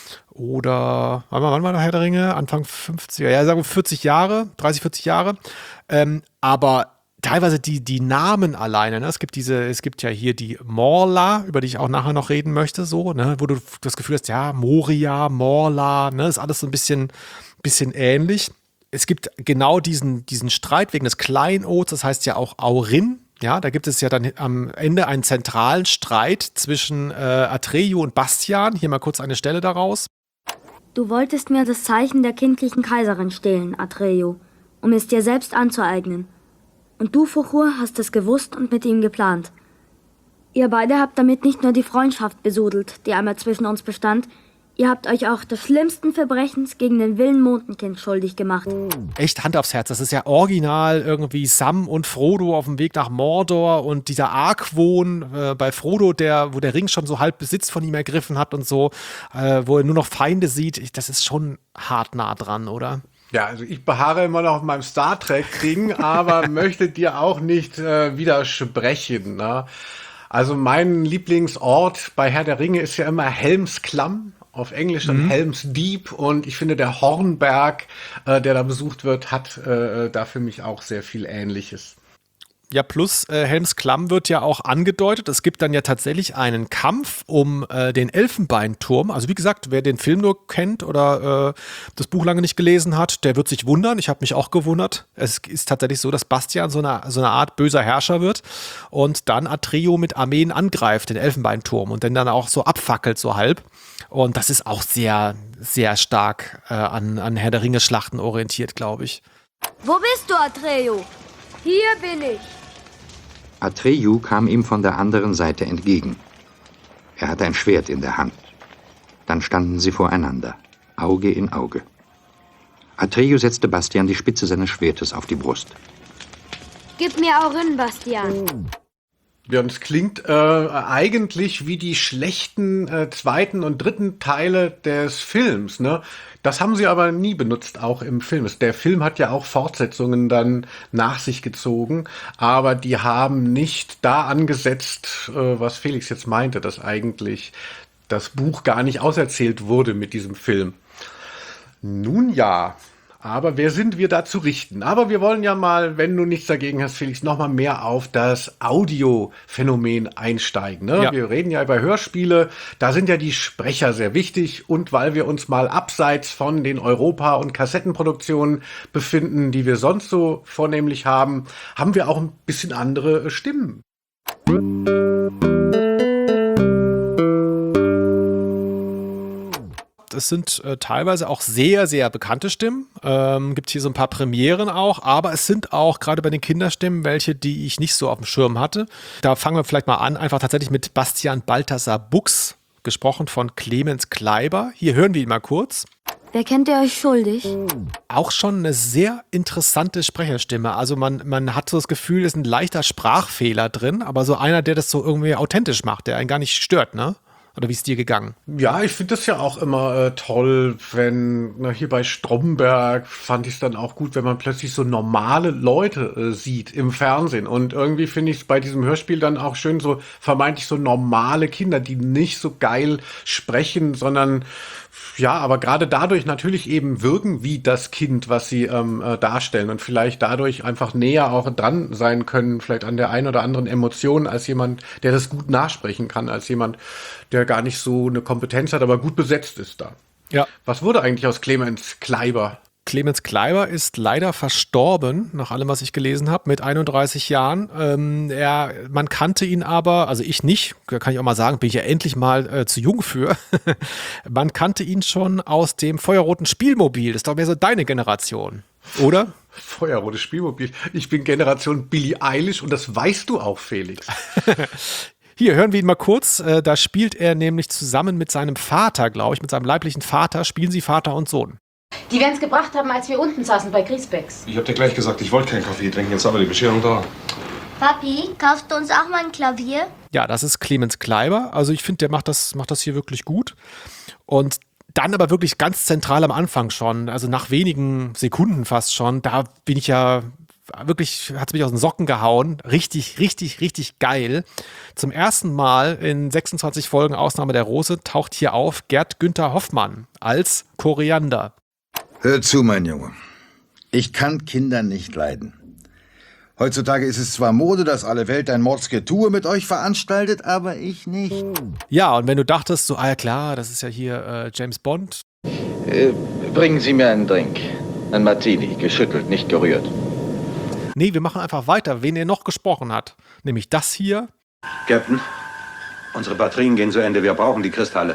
S2: Oder, wann war der Herr der Ringe? Anfang 50er, ja, sagen wir 40 Jahre, 30, 40 Jahre. Aber teilweise die Namen alleine, ne? Es gibt ja hier die Morla, über die ich auch nachher noch reden möchte, so, ne? Wo du das Gefühl hast, ja, Moria, Morla, ne? Ist alles so ein bisschen ähnlich. Es gibt genau diesen Streit wegen des Kleinods, das heißt ja auch Aurin. Ja, da gibt es ja dann am Ende einen zentralen Streit zwischen Atreyu und Bastian. Hier mal kurz eine Stelle daraus.
S6: Du wolltest mir das Zeichen der kindlichen Kaiserin stehlen, Atreyu, um es dir selbst anzueignen. Und du, Fuchur, hast es gewusst und mit ihm geplant. Ihr beide habt damit nicht nur die Freundschaft besudelt, die einmal zwischen uns bestand, ihr habt euch auch des schlimmsten Verbrechens gegen den Willen Mondenkind schuldig gemacht.
S2: Echt Hand aufs Herz, das ist ja original irgendwie Sam und Frodo auf dem Weg nach Mordor und dieser Argwohn bei Frodo, wo der Ring schon so halb Besitz von ihm ergriffen hat und so, wo er nur noch Feinde sieht, das ist schon hart nah dran, oder?
S1: Ja, also ich beharre immer noch auf meinem Star Trek-Ding, aber möchte dir auch nicht widersprechen. Ne? Also mein Lieblingsort bei Herr der Ringe ist ja immer Helms Klamm. Auf Englisch dann Helm's Deep, und ich finde, der Hornberg, der da besucht wird, hat da für mich auch sehr viel Ähnliches.
S2: Ja, plus Helms Klamm wird ja auch angedeutet. Es gibt dann ja tatsächlich einen Kampf um den Elfenbeinturm. Also wie gesagt, wer den Film nur kennt oder das Buch lange nicht gelesen hat, der wird sich wundern. Ich habe mich auch gewundert. Es ist tatsächlich so, dass Bastian so eine Art böser Herrscher wird und dann Atreo mit Armeen angreift, den Elfenbeinturm, und den dann auch so abfackelt, so halb. Und das ist auch sehr, sehr stark an Herr der Ringe-Schlachten orientiert, glaube ich.
S6: Wo bist du, Atreo?
S5: Hier bin ich.
S3: Atreyu kam ihm von der anderen Seite entgegen. Er hatte ein Schwert in der Hand. Dann standen sie voreinander, Auge in Auge. Atreyu setzte Bastian die Spitze seines Schwertes auf die Brust.
S5: Gib mir Aurin, Bastian.
S1: Ja, und es klingt eigentlich wie die schlechten zweiten und dritten Teile des Films, ne? Das haben sie aber nie benutzt, auch im Film. Der Film hat ja auch Fortsetzungen dann nach sich gezogen, aber die haben nicht da angesetzt, was Felix jetzt meinte, dass eigentlich das Buch gar nicht auserzählt wurde mit diesem Film. Nun ja. Aber wer sind wir da zu richten? Aber wir wollen ja mal, wenn du nichts dagegen hast, Felix, noch mal mehr auf das Audiophänomen einsteigen. Ne?
S2: Ja.
S1: Wir reden ja über Hörspiele, da sind ja die Sprecher sehr wichtig. Und weil wir uns mal abseits von den Europa- und Kassettenproduktionen befinden, die wir sonst so vornehmlich haben, haben wir auch ein bisschen andere Stimmen.
S2: Es sind teilweise auch sehr, sehr bekannte Stimmen. Gibt hier so ein paar Premieren auch, aber es sind auch gerade bei den Kinderstimmen welche, die ich nicht so auf dem Schirm hatte. Da fangen wir vielleicht mal an, einfach tatsächlich mit Bastian Balthasar Buchs, gesprochen von Clemens Kleiber. Hier hören wir ihn mal kurz.
S6: Wer kennt ihr euch schuldig?
S2: Auch schon eine sehr interessante Sprecherstimme. Also man hat so das Gefühl, es ist ein leichter Sprachfehler drin, aber so einer, der das so irgendwie authentisch macht, der einen gar nicht stört, ne? Oder wie ist dir gegangen?
S1: Ja, ich finde das ja auch immer toll, wenn, hier bei Stromberg fand ich es dann auch gut, wenn man plötzlich so normale Leute sieht im Fernsehen. Und irgendwie finde ich es bei diesem Hörspiel dann auch schön, so vermeintlich so normale Kinder, die nicht so geil sprechen, sondern ja, aber gerade dadurch natürlich eben wirken wie das Kind, was sie darstellen und vielleicht dadurch einfach näher auch dran sein können, vielleicht an der einen oder anderen Emotion als jemand, der das gut nachsprechen kann, als jemand, der gar nicht so eine Kompetenz hat, aber gut besetzt ist da.
S2: Ja.
S1: Was wurde eigentlich aus Clemens Kleiber?
S2: Clemens Kleiber ist leider verstorben, nach allem, was ich gelesen habe, mit 31 Jahren. Man kannte ihn aber, also ich nicht, kann ich auch mal sagen, bin ich ja endlich mal zu jung für. Man kannte ihn schon aus dem feuerroten Spielmobil. Das ist doch mehr so deine Generation, oder?
S1: Feuerrotes Spielmobil. Ich bin Generation Billie Eilish und das weißt du auch, Felix.
S2: Hier, hören wir ihn mal kurz. Da spielt er nämlich zusammen mit seinem Vater, glaube ich, mit seinem leiblichen Vater, spielen sie Vater und Sohn.
S7: Die werden es gebracht haben, als wir unten saßen bei Griesbecks.
S8: Ich hab dir gleich gesagt, ich wollte keinen Kaffee trinken, jetzt haben wir die Bescherung da.
S5: Papi, kaufst du uns auch mal ein Klavier?
S2: Ja, das ist Clemens Kleiber. Also ich finde, der macht das hier wirklich gut. Und dann aber wirklich ganz zentral am Anfang schon, also nach wenigen Sekunden fast schon, da bin ich ja wirklich, hat es mich aus den Socken gehauen. Richtig, richtig, richtig geil. Zum ersten Mal in 26 Folgen Ausnahme der Rose taucht hier auf Gerd Günther Hoffmann als Koriander.
S9: Hör zu, mein Junge. Ich kann Kinder nicht leiden. Heutzutage ist es zwar Mode, dass alle Welt ein Mordsgetue mit euch veranstaltet, aber ich nicht.
S2: Ja, und wenn du dachtest, so, ja klar, das ist ja hier James Bond.
S10: Bringen Sie mir einen Drink. Ein Martini, geschüttelt, nicht gerührt.
S2: Nee, wir machen einfach weiter, wen er noch gesprochen hat. Nämlich das hier.
S10: Captain, unsere Batterien gehen zu Ende. Wir brauchen die Kristalle.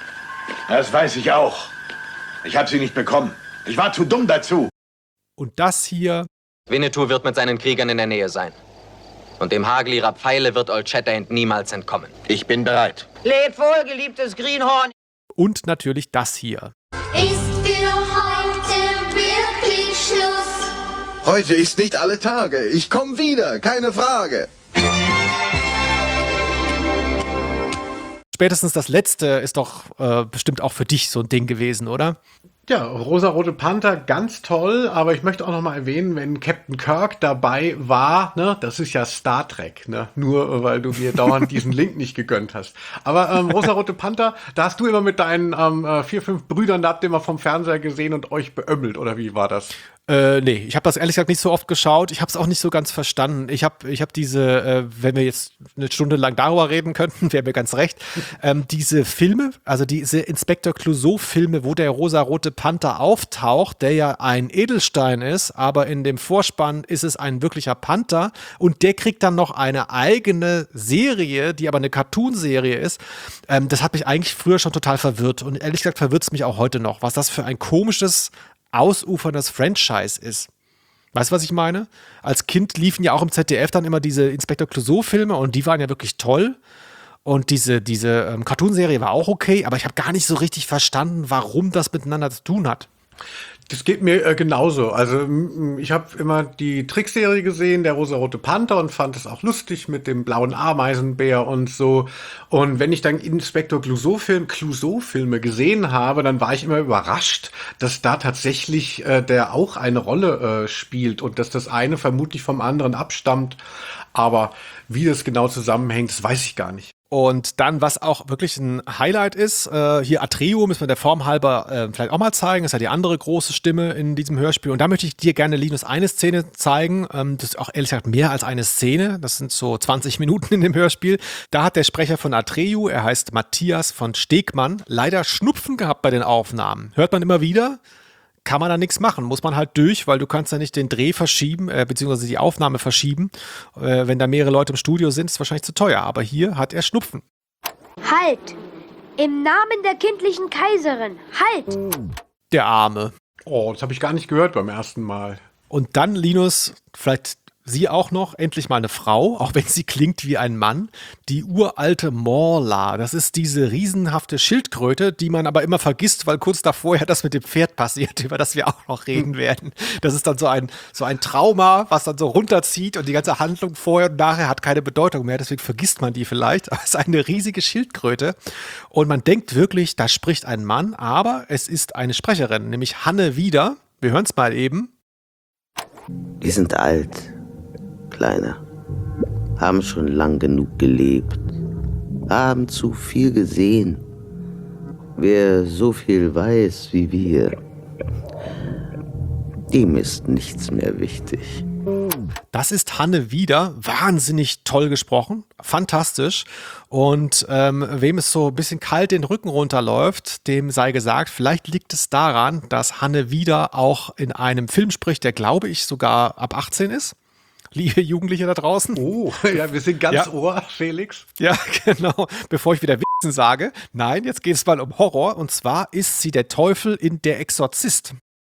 S9: Das weiß ich auch. Ich habe sie nicht bekommen. Ich war zu dumm dazu.
S2: Und das hier.
S11: Winnetou wird mit seinen Kriegern in der Nähe sein. Und dem Hagel ihrer Pfeile wird Old Shatterhand niemals entkommen.
S9: Ich bin bereit.
S12: Lebt wohl, geliebtes Greenhorn.
S2: Und natürlich das hier.
S13: Ist für heute wirklich Schluss?
S9: Heute ist nicht alle Tage. Ich komme wieder, keine Frage.
S2: Spätestens das letzte ist doch bestimmt auch für dich so ein Ding gewesen, oder?
S1: Ja, Rosarote Panther, ganz toll, aber ich möchte auch noch mal erwähnen, wenn Captain Kirk dabei war, ne, das ist ja Star Trek, ne, nur weil du mir dauernd diesen Link nicht gegönnt hast. Aber Rosarote Panther, da hast du immer mit deinen 4, 5 Brüdern, da habt ihr mal vom Fernseher gesehen und euch beömmelt, oder wie war das?
S2: Nee, ich habe das ehrlich gesagt nicht so oft geschaut. Ich habe es auch nicht so ganz verstanden. Ich hab diese, wenn wir jetzt eine Stunde lang darüber reden könnten, wäre mir ganz recht, diese Filme, also diese Inspektor Clouseau-Filme, wo der rosarote Panther auftaucht, der ja ein Edelstein ist, aber in dem Vorspann ist es ein wirklicher Panther und der kriegt dann noch eine eigene Serie, die aber eine Cartoon-Serie ist. Das hat mich eigentlich früher schon total verwirrt und ehrlich gesagt verwirrt es mich auch heute noch, was das für ein komisches ausuferndes Franchise ist. Weißt du, was ich meine? Als Kind liefen ja auch im ZDF dann immer diese Inspektor Clouseau-Filme und die waren ja wirklich toll. Und diese Cartoonserie war auch okay, aber ich habe gar nicht so richtig verstanden, warum das miteinander zu tun hat.
S1: Das geht mir genauso. Also ich habe immer die Trickserie gesehen, der rosarote Panther, und fand es auch lustig mit dem blauen Ameisenbär und so. Und wenn ich dann Inspektor Clouseau-Filme gesehen habe, dann war ich immer überrascht, dass da tatsächlich der auch eine Rolle spielt und dass das eine vermutlich vom anderen abstammt. Aber wie das genau zusammenhängt, das weiß ich gar nicht.
S2: Und dann, was auch wirklich ein Highlight ist, hier Atreo müssen wir der Form halber vielleicht auch mal zeigen. Das ist ja die andere große Stimme in diesem Hörspiel. Und da möchte ich dir gerne, Linus, eine Szene zeigen. Das ist auch ehrlich gesagt mehr als eine Szene. Das sind so 20 Minuten in dem Hörspiel. Da hat der Sprecher von Atreo, er heißt Matthias von Stegmann, leider Schnupfen gehabt bei den Aufnahmen. Hört man immer wieder. Kann man da nichts machen, muss man halt durch, weil du kannst ja nicht den Dreh verschieben, beziehungsweise die Aufnahme verschieben. Wenn da mehrere Leute im Studio sind, ist es wahrscheinlich zu teuer. Aber hier hat er Schnupfen.
S5: Halt! Im Namen der kindlichen Kaiserin, halt!
S2: Der Arme.
S1: Oh, das habe ich gar nicht gehört beim ersten Mal.
S2: Und dann, Linus, vielleicht sie auch noch, endlich mal eine Frau, auch wenn sie klingt wie ein Mann, die uralte Morla. Das ist diese riesenhafte Schildkröte, die man aber immer vergisst, weil kurz davor ja das mit dem Pferd passiert, über das wir auch noch reden werden. Das ist dann so ein Trauma, was dann so runterzieht und die ganze Handlung vorher und nachher hat keine Bedeutung mehr, deswegen vergisst man die vielleicht. Aber es ist eine riesige Schildkröte und man denkt wirklich, da spricht ein Mann, aber es ist eine Sprecherin, nämlich Hanne Wieder. Wir hören es mal eben.
S14: Die sind alt. Kleiner, haben schon lang genug gelebt, haben zu viel gesehen. Wer so viel weiß wie wir, dem ist nichts mehr wichtig.
S2: Das ist Hanne Wieder, wahnsinnig toll gesprochen, fantastisch. Und wem es so ein bisschen kalt den Rücken runterläuft, dem sei gesagt, vielleicht liegt es daran, dass Hanne Wieder auch in einem Film spricht, der, glaube ich, sogar ab 18 ist. Liebe Jugendliche da draußen.
S1: Oh, ja, wir sind ganz Ohr, Felix.
S2: Ja, genau. Bevor ich wieder Wichsen sage. Nein, jetzt geht es mal um Horror. Und zwar ist sie der Teufel in Der Exorzist.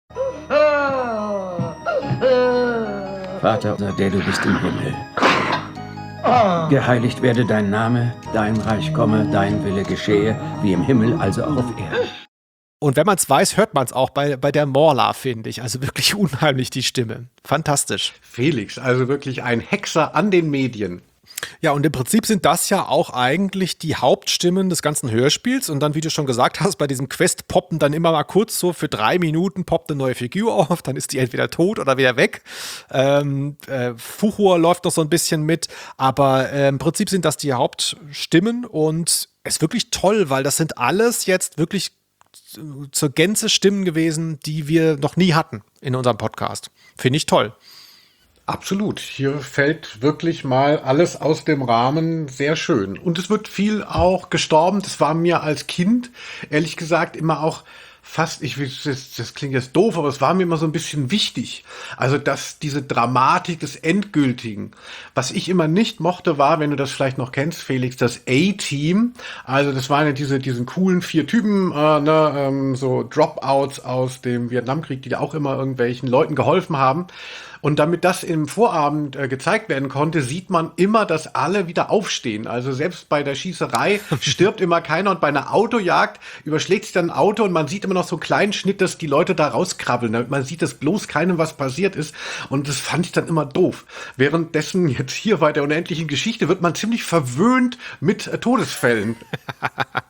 S15: Vater, der du bist im Himmel. Geheiligt werde dein Name, dein Reich komme, dein Wille geschehe, wie im Himmel, also auch auf Erden.
S2: Und wenn man es weiß, hört man es auch bei der Morla, finde ich. Also wirklich unheimlich, die Stimme. Fantastisch.
S1: Felix, also wirklich ein Hexer an den Medien.
S2: Ja, und im Prinzip sind das ja auch eigentlich die Hauptstimmen des ganzen Hörspiels. Und dann, wie du schon gesagt hast, bei diesem Quest poppen dann immer mal kurz so für 3 Minuten poppt eine neue Figur auf. Dann ist die entweder tot oder wieder weg. Fuchur läuft noch so ein bisschen mit. Aber im Prinzip sind das die Hauptstimmen. Und es ist wirklich toll, weil das sind alles jetzt wirklich zur Gänze Stimmen gewesen, die wir noch nie hatten in unserem Podcast. Finde ich toll.
S1: Absolut. Hier fällt wirklich mal alles aus dem Rahmen, sehr schön. Und es wird viel auch gestorben. Das war mir als Kind, ehrlich gesagt, immer auch fast, das klingt jetzt doof, aber es war mir immer so ein bisschen wichtig. Also, dass diese Dramatik des Endgültigen. Was ich immer nicht mochte, war, wenn du das vielleicht noch kennst, Felix, das A-Team. Also, das waren ja diesen coolen 4 Typen, so Dropouts aus dem Vietnamkrieg, die da auch immer irgendwelchen Leuten geholfen haben. Und damit das im Vorabend gezeigt werden konnte, sieht man immer, dass alle wieder aufstehen. Also selbst bei der Schießerei stirbt immer keiner und bei einer Autojagd überschlägt sich dann ein Auto und man sieht immer noch so einen kleinen Schnitt, dass die Leute da rauskrabbeln, damit man sieht, dass bloß keinem was passiert ist. Und das fand ich dann immer doof. Währenddessen jetzt hier bei der unendlichen Geschichte wird man ziemlich verwöhnt mit Todesfällen.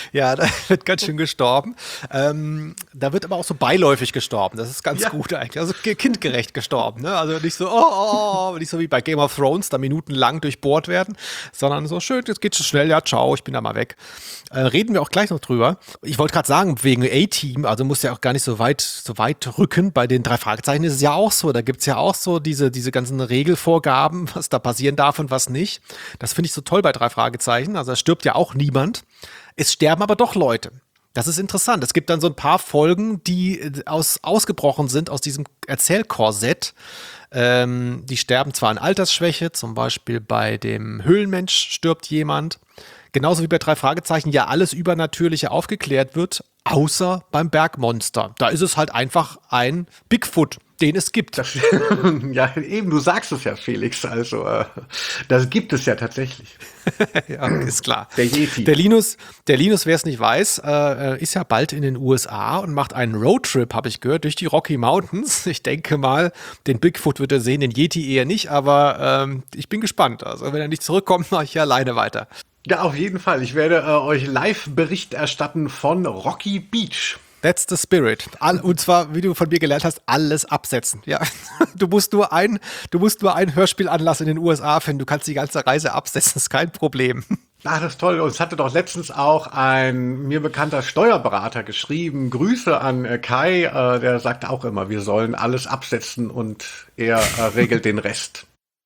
S2: Ja, da wird ganz schön gestorben. Da wird aber auch so beiläufig gestorben. Das ist ganz gut eigentlich. Also kindgerecht gestorben. Ne? Also nicht so, nicht so wie bei Game of Thrones, da minutenlang durchbohrt werden, sondern so schön, jetzt geht's so schnell, ja, ciao, ich bin da mal weg. Reden wir auch gleich noch drüber. Ich wollte gerade sagen, wegen A-Team, also muss ja auch gar nicht so weit rücken. Bei den 3 Fragezeichen ist es ja auch so. Da gibt es ja auch so diese ganzen Regelvorgaben, was da passieren darf und was nicht. Das finde ich so toll bei 3 Fragezeichen. Also da stirbt ja auch niemand. Es sterben aber doch Leute. Das ist interessant. Es gibt dann so ein paar Folgen, die ausgebrochen sind aus diesem Erzählkorsett. Die sterben zwar an Altersschwäche, zum Beispiel bei dem Höhlenmensch stirbt jemand. Genauso wie bei 3 Fragezeichen ja alles Übernatürliche aufgeklärt wird, außer beim Bergmonster. Da ist es halt einfach ein Bigfoot, den es gibt.
S1: Ja, eben, du sagst es ja, Felix. Also, das gibt es ja tatsächlich.
S2: Ja, ist klar.
S1: Der Yeti.
S2: Der Linus, wer es nicht weiß, ist ja bald in den USA und macht einen Roadtrip, habe ich gehört, durch die Rocky Mountains. Ich denke mal, den Bigfoot wird er sehen, den Yeti eher nicht, aber ich bin gespannt. Also, wenn er nicht zurückkommt, mache ich hier alleine weiter.
S1: Ja, auf jeden Fall. Ich werde euch Live-Bericht erstatten von Rocky Beach.
S2: That's the spirit. Und zwar, wie du von mir gelernt hast, alles absetzen. Ja, du musst nur ein Hörspielanlass in den USA finden. Du kannst die ganze Reise absetzen, ist kein Problem.
S1: Ach, das ist toll. Und es hatte doch letztens auch ein mir bekannter Steuerberater geschrieben. Grüße an Kai. Der sagt auch immer, wir sollen alles absetzen und er regelt den Rest.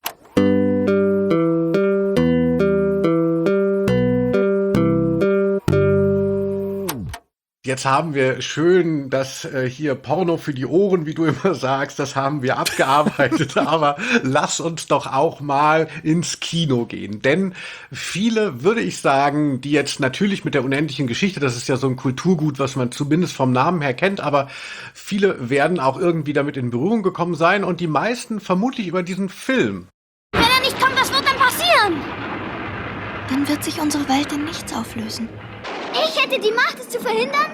S1: Jetzt haben wir schön das hier Porno für die Ohren, wie du immer sagst, das haben wir abgearbeitet, aber lass uns doch auch mal ins Kino gehen. Denn viele, würde ich sagen, die jetzt natürlich mit der unendlichen Geschichte, das ist ja so ein Kulturgut, was man zumindest vom Namen her kennt, aber viele werden auch irgendwie damit in Berührung gekommen sein und die meisten vermutlich über diesen Film.
S13: Wenn er nicht kommt, was wird dann passieren? Dann wird sich unsere Welt in nichts auflösen. Ich hätte die Macht, es zu verhindern?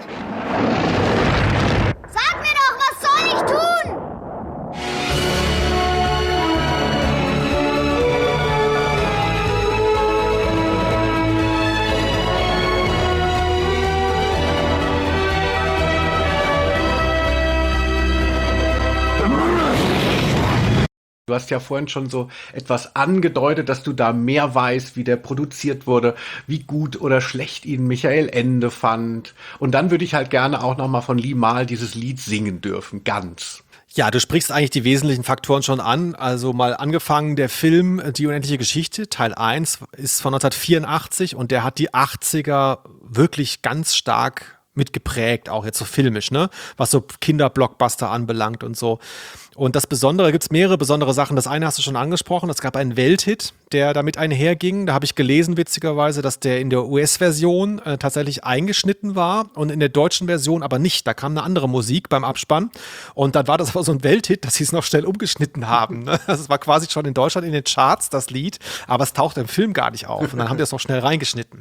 S13: Sag mir doch, was soll ich tun?
S1: Du hast ja vorhin schon so etwas angedeutet, dass du da mehr weißt, wie der produziert wurde, wie gut oder schlecht ihn Michael Ende fand. Und dann würde ich halt gerne auch noch mal von Lee Mahl dieses Lied singen dürfen, ganz.
S2: Ja, du sprichst eigentlich die wesentlichen Faktoren schon an. Also mal angefangen, der Film Die unendliche Geschichte, Teil 1, ist von 1984 und der hat die 80er wirklich ganz stark mitgeprägt, auch jetzt so filmisch, ne? Was so Kinderblockbuster anbelangt und so. Und das Besondere, gibt's mehrere besondere Sachen. Das eine hast du schon angesprochen, es gab einen Welthit, der damit einherging. Da habe ich gelesen, witzigerweise, dass der in der US-Version tatsächlich eingeschnitten war und in der deutschen Version aber nicht. Da kam eine andere Musik beim Abspann und dann war das aber so ein Welthit, dass sie es noch schnell umgeschnitten haben. Ne? Also es war quasi schon in Deutschland in den Charts, das Lied, aber es tauchte im Film gar nicht auf. Und dann haben die das noch schnell reingeschnitten.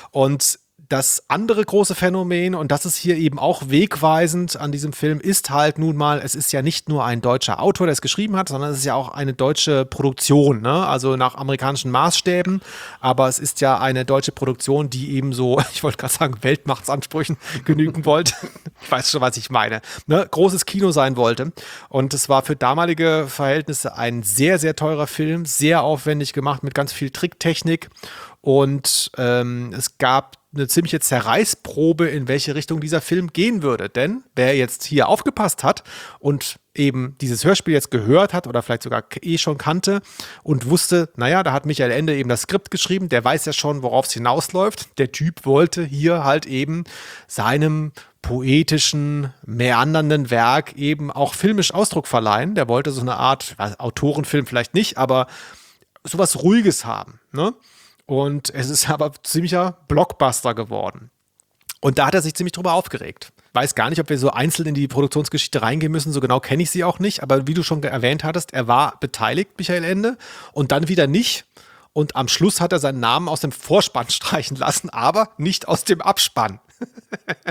S2: Und das andere große Phänomen, und das ist hier eben auch wegweisend an diesem Film, ist halt nun mal, es ist ja nicht nur ein deutscher Autor, der es geschrieben hat, sondern es ist ja auch eine deutsche Produktion, ne? Also nach amerikanischen Maßstäben, aber es ist ja eine deutsche Produktion, die eben so, ich wollte gerade sagen, Weltmachtsansprüchen genügen wollte. Ich weiß schon, was ich meine. Ne? Großes Kino sein wollte. Und es war für damalige Verhältnisse ein sehr, sehr teurer Film, sehr aufwendig gemacht mit ganz viel Tricktechnik. Und es gab eine ziemliche Zerreißprobe, in welche Richtung dieser Film gehen würde. Denn wer jetzt hier aufgepasst hat und eben dieses Hörspiel jetzt gehört hat oder vielleicht sogar schon kannte und wusste, naja, da hat Michael Ende eben das Skript geschrieben, der weiß ja schon, worauf es hinausläuft. Der Typ wollte hier halt eben seinem poetischen, meandernden Werk eben auch filmisch Ausdruck verleihen. Der wollte so eine Art, Autorenfilm vielleicht nicht, aber sowas Ruhiges haben, ne? Und es ist aber ziemlicher Blockbuster geworden. Und da hat er sich ziemlich drüber aufgeregt. Weiß gar nicht, ob wir so einzeln in die Produktionsgeschichte reingehen müssen. So genau kenne ich sie auch nicht. Aber wie du schon erwähnt hattest, er war beteiligt, Michael Ende, und dann wieder nicht. Und am Schluss hat er seinen Namen aus dem Vorspann streichen lassen, aber nicht aus dem Abspann.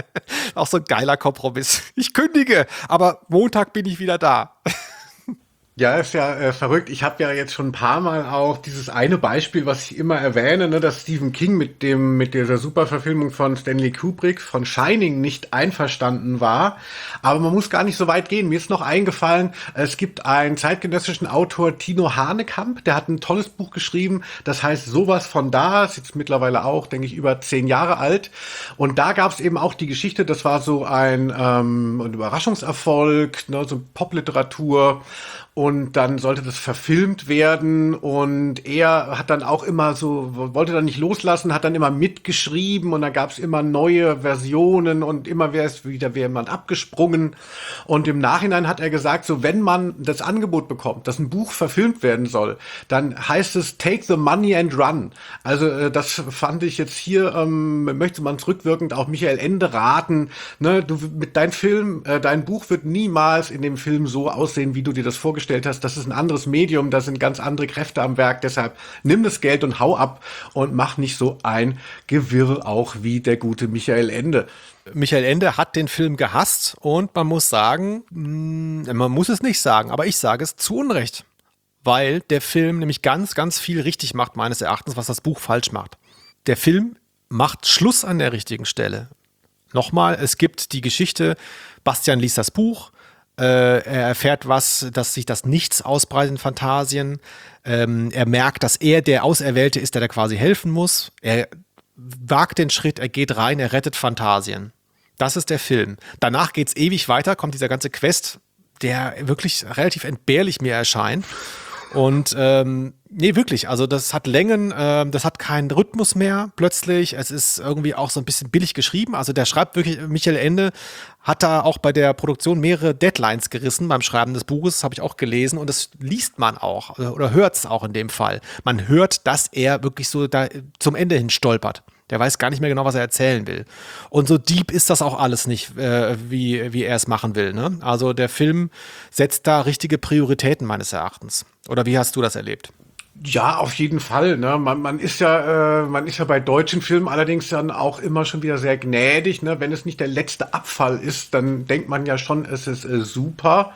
S2: Auch so ein geiler Kompromiss. Ich kündige, aber Montag bin ich wieder da.
S1: Ja, ist ja verrückt. Ich habe ja jetzt schon ein paar Mal auch dieses eine Beispiel, was ich immer erwähne, ne, dass Stephen King mit dieser Superverfilmung von Stanley Kubrick von Shining nicht einverstanden war. Aber man muss gar nicht so weit gehen. Mir ist noch eingefallen, es gibt einen zeitgenössischen Autor, Tino Hanekamp, der hat ein tolles Buch geschrieben, das heißt Sowas von da, ist jetzt mittlerweile auch, denke ich, über 10 Jahre alt. Und da gab es eben auch die Geschichte, das war so ein Überraschungserfolg, ne, so Popliteratur. Und dann sollte das verfilmt werden und er hat dann auch immer so, wollte dann nicht loslassen, hat dann immer mitgeschrieben und dann gab es immer neue Versionen und immer wäre jemand abgesprungen. Und im Nachhinein hat er gesagt, so wenn man das Angebot bekommt, dass ein Buch verfilmt werden soll, dann heißt es take the money and run. Also das fand ich jetzt hier, möchte man rückwirkend auch Michael Ende raten, ne, du mit deinem Film, dein Buch wird niemals in dem Film so aussehen, wie du dir das vorgestellt hast, das ist ein anderes Medium, da sind ganz andere Kräfte am Werk, deshalb nimm das Geld und hau ab und mach nicht so ein Gewirr auch wie der gute Michael Ende.
S2: Michael Ende hat den Film gehasst und man muss sagen, man muss es nicht sagen, aber ich sage es zu Unrecht, weil der Film nämlich ganz, ganz viel richtig macht, meines Erachtens, was das Buch falsch macht. Der Film macht Schluss an der richtigen Stelle. Nochmal, es gibt die Geschichte, Bastian liest das Buch, er erfährt dass sich das Nichts ausbreitet in Phantasien. Er merkt, dass er der Auserwählte ist, der da quasi helfen muss. Er wagt den Schritt, er geht rein, er rettet Phantasien. Das ist der Film. Danach geht's ewig weiter, kommt dieser ganze Quest, der wirklich relativ entbehrlich mir erscheint. Und nee, wirklich, also das hat Längen, das hat keinen Rhythmus mehr plötzlich. Es ist irgendwie auch so ein bisschen billig geschrieben. Also der schreibt wirklich, Michael Ende hat da auch bei der Produktion mehrere Deadlines gerissen beim Schreiben des Buches, das habe ich auch gelesen und das liest man auch oder hört es auch in dem Fall. Man hört, dass er wirklich so da zum Ende hin stolpert. Der weiß gar nicht mehr genau, was er erzählen will. Und so deep ist das auch alles nicht, wie er es machen will. Ne? Also der Film setzt da richtige Prioritäten meines Erachtens. Oder wie hast du das erlebt?
S1: Ja, auf jeden Fall. Ne? Man ist ja bei deutschen Filmen allerdings dann auch immer schon wieder sehr gnädig. Ne? Wenn es nicht der letzte Abfall ist, dann denkt man ja schon, es ist super.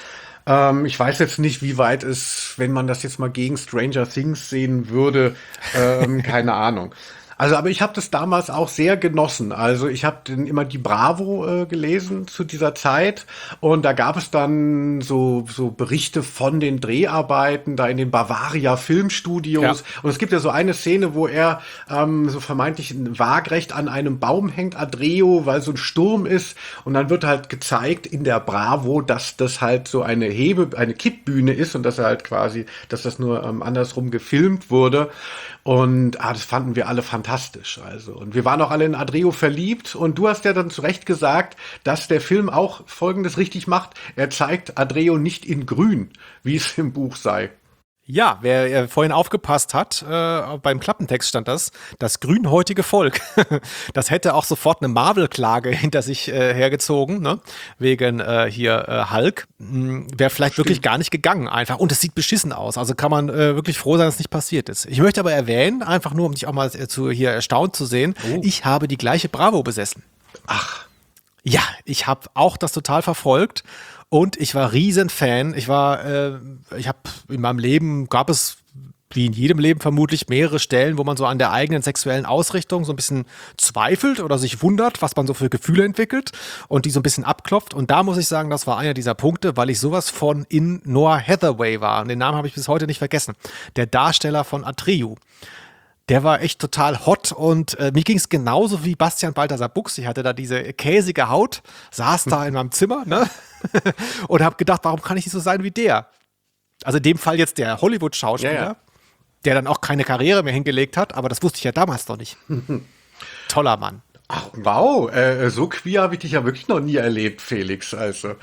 S1: Ich weiß jetzt nicht, wie weit es, wenn man das jetzt mal gegen Stranger Things sehen würde, keine Ahnung. Also, aber ich habe das damals auch sehr genossen. Also ich habe immer die Bravo gelesen zu dieser Zeit und da gab es dann so Berichte von den Dreharbeiten da in den Bavaria Filmstudios. Ja. Und es gibt ja so eine Szene, wo er so vermeintlich waagrecht an einem Baum hängt, Adreo, weil so ein Sturm ist. Und dann wird halt gezeigt in der Bravo, dass das halt so eine Kippbühne ist und dass er halt quasi, dass das nur andersrum gefilmt wurde. Und das fanden wir alle fantastisch. Also. Und wir waren auch alle in Adreo verliebt. Und du hast ja dann zu Recht gesagt, dass der Film auch Folgendes richtig macht. Er zeigt Adreo nicht in grün, wie es im Buch sei.
S2: Ja, wer vorhin aufgepasst hat, beim Klappentext stand das grünhäutige Volk. Das hätte auch sofort eine Marvel-Klage hinter sich hergezogen, ne? Wegen Hulk. Wäre vielleicht wirklich gar nicht gegangen einfach. Und es sieht beschissen aus. Also kann man wirklich froh sein, dass es nicht passiert ist. Ich möchte aber erwähnen, einfach nur, um dich auch mal hier erstaunt zu sehen, ich habe die gleiche Bravo besessen.
S1: Ach.
S2: Ja, ich habe auch das total verfolgt. Und ich war Riesenfan. Ich habe in meinem Leben gab es, wie in jedem Leben vermutlich, mehrere Stellen, wo man so an der eigenen sexuellen Ausrichtung so ein bisschen zweifelt oder sich wundert, was man so für Gefühle entwickelt und die so ein bisschen abklopft. Und da muss ich sagen, das war einer dieser Punkte, weil ich sowas von in Noah Hathaway war. Und den Namen habe ich bis heute nicht vergessen. Der Darsteller von Atreyu. Der war echt total hot und mir ging es genauso wie Bastian Balthasar Buchs. Ich hatte da diese käsige Haut, saß da in meinem Zimmer, ne? Und habe gedacht, warum kann ich nicht so sein wie der? Also in dem Fall jetzt der Hollywood-Schauspieler, der dann auch keine Karriere mehr hingelegt hat, aber das wusste ich ja damals noch nicht. Toller Mann.
S1: Ach, wow, so queer habe ich dich ja wirklich noch nie erlebt, Felix. Also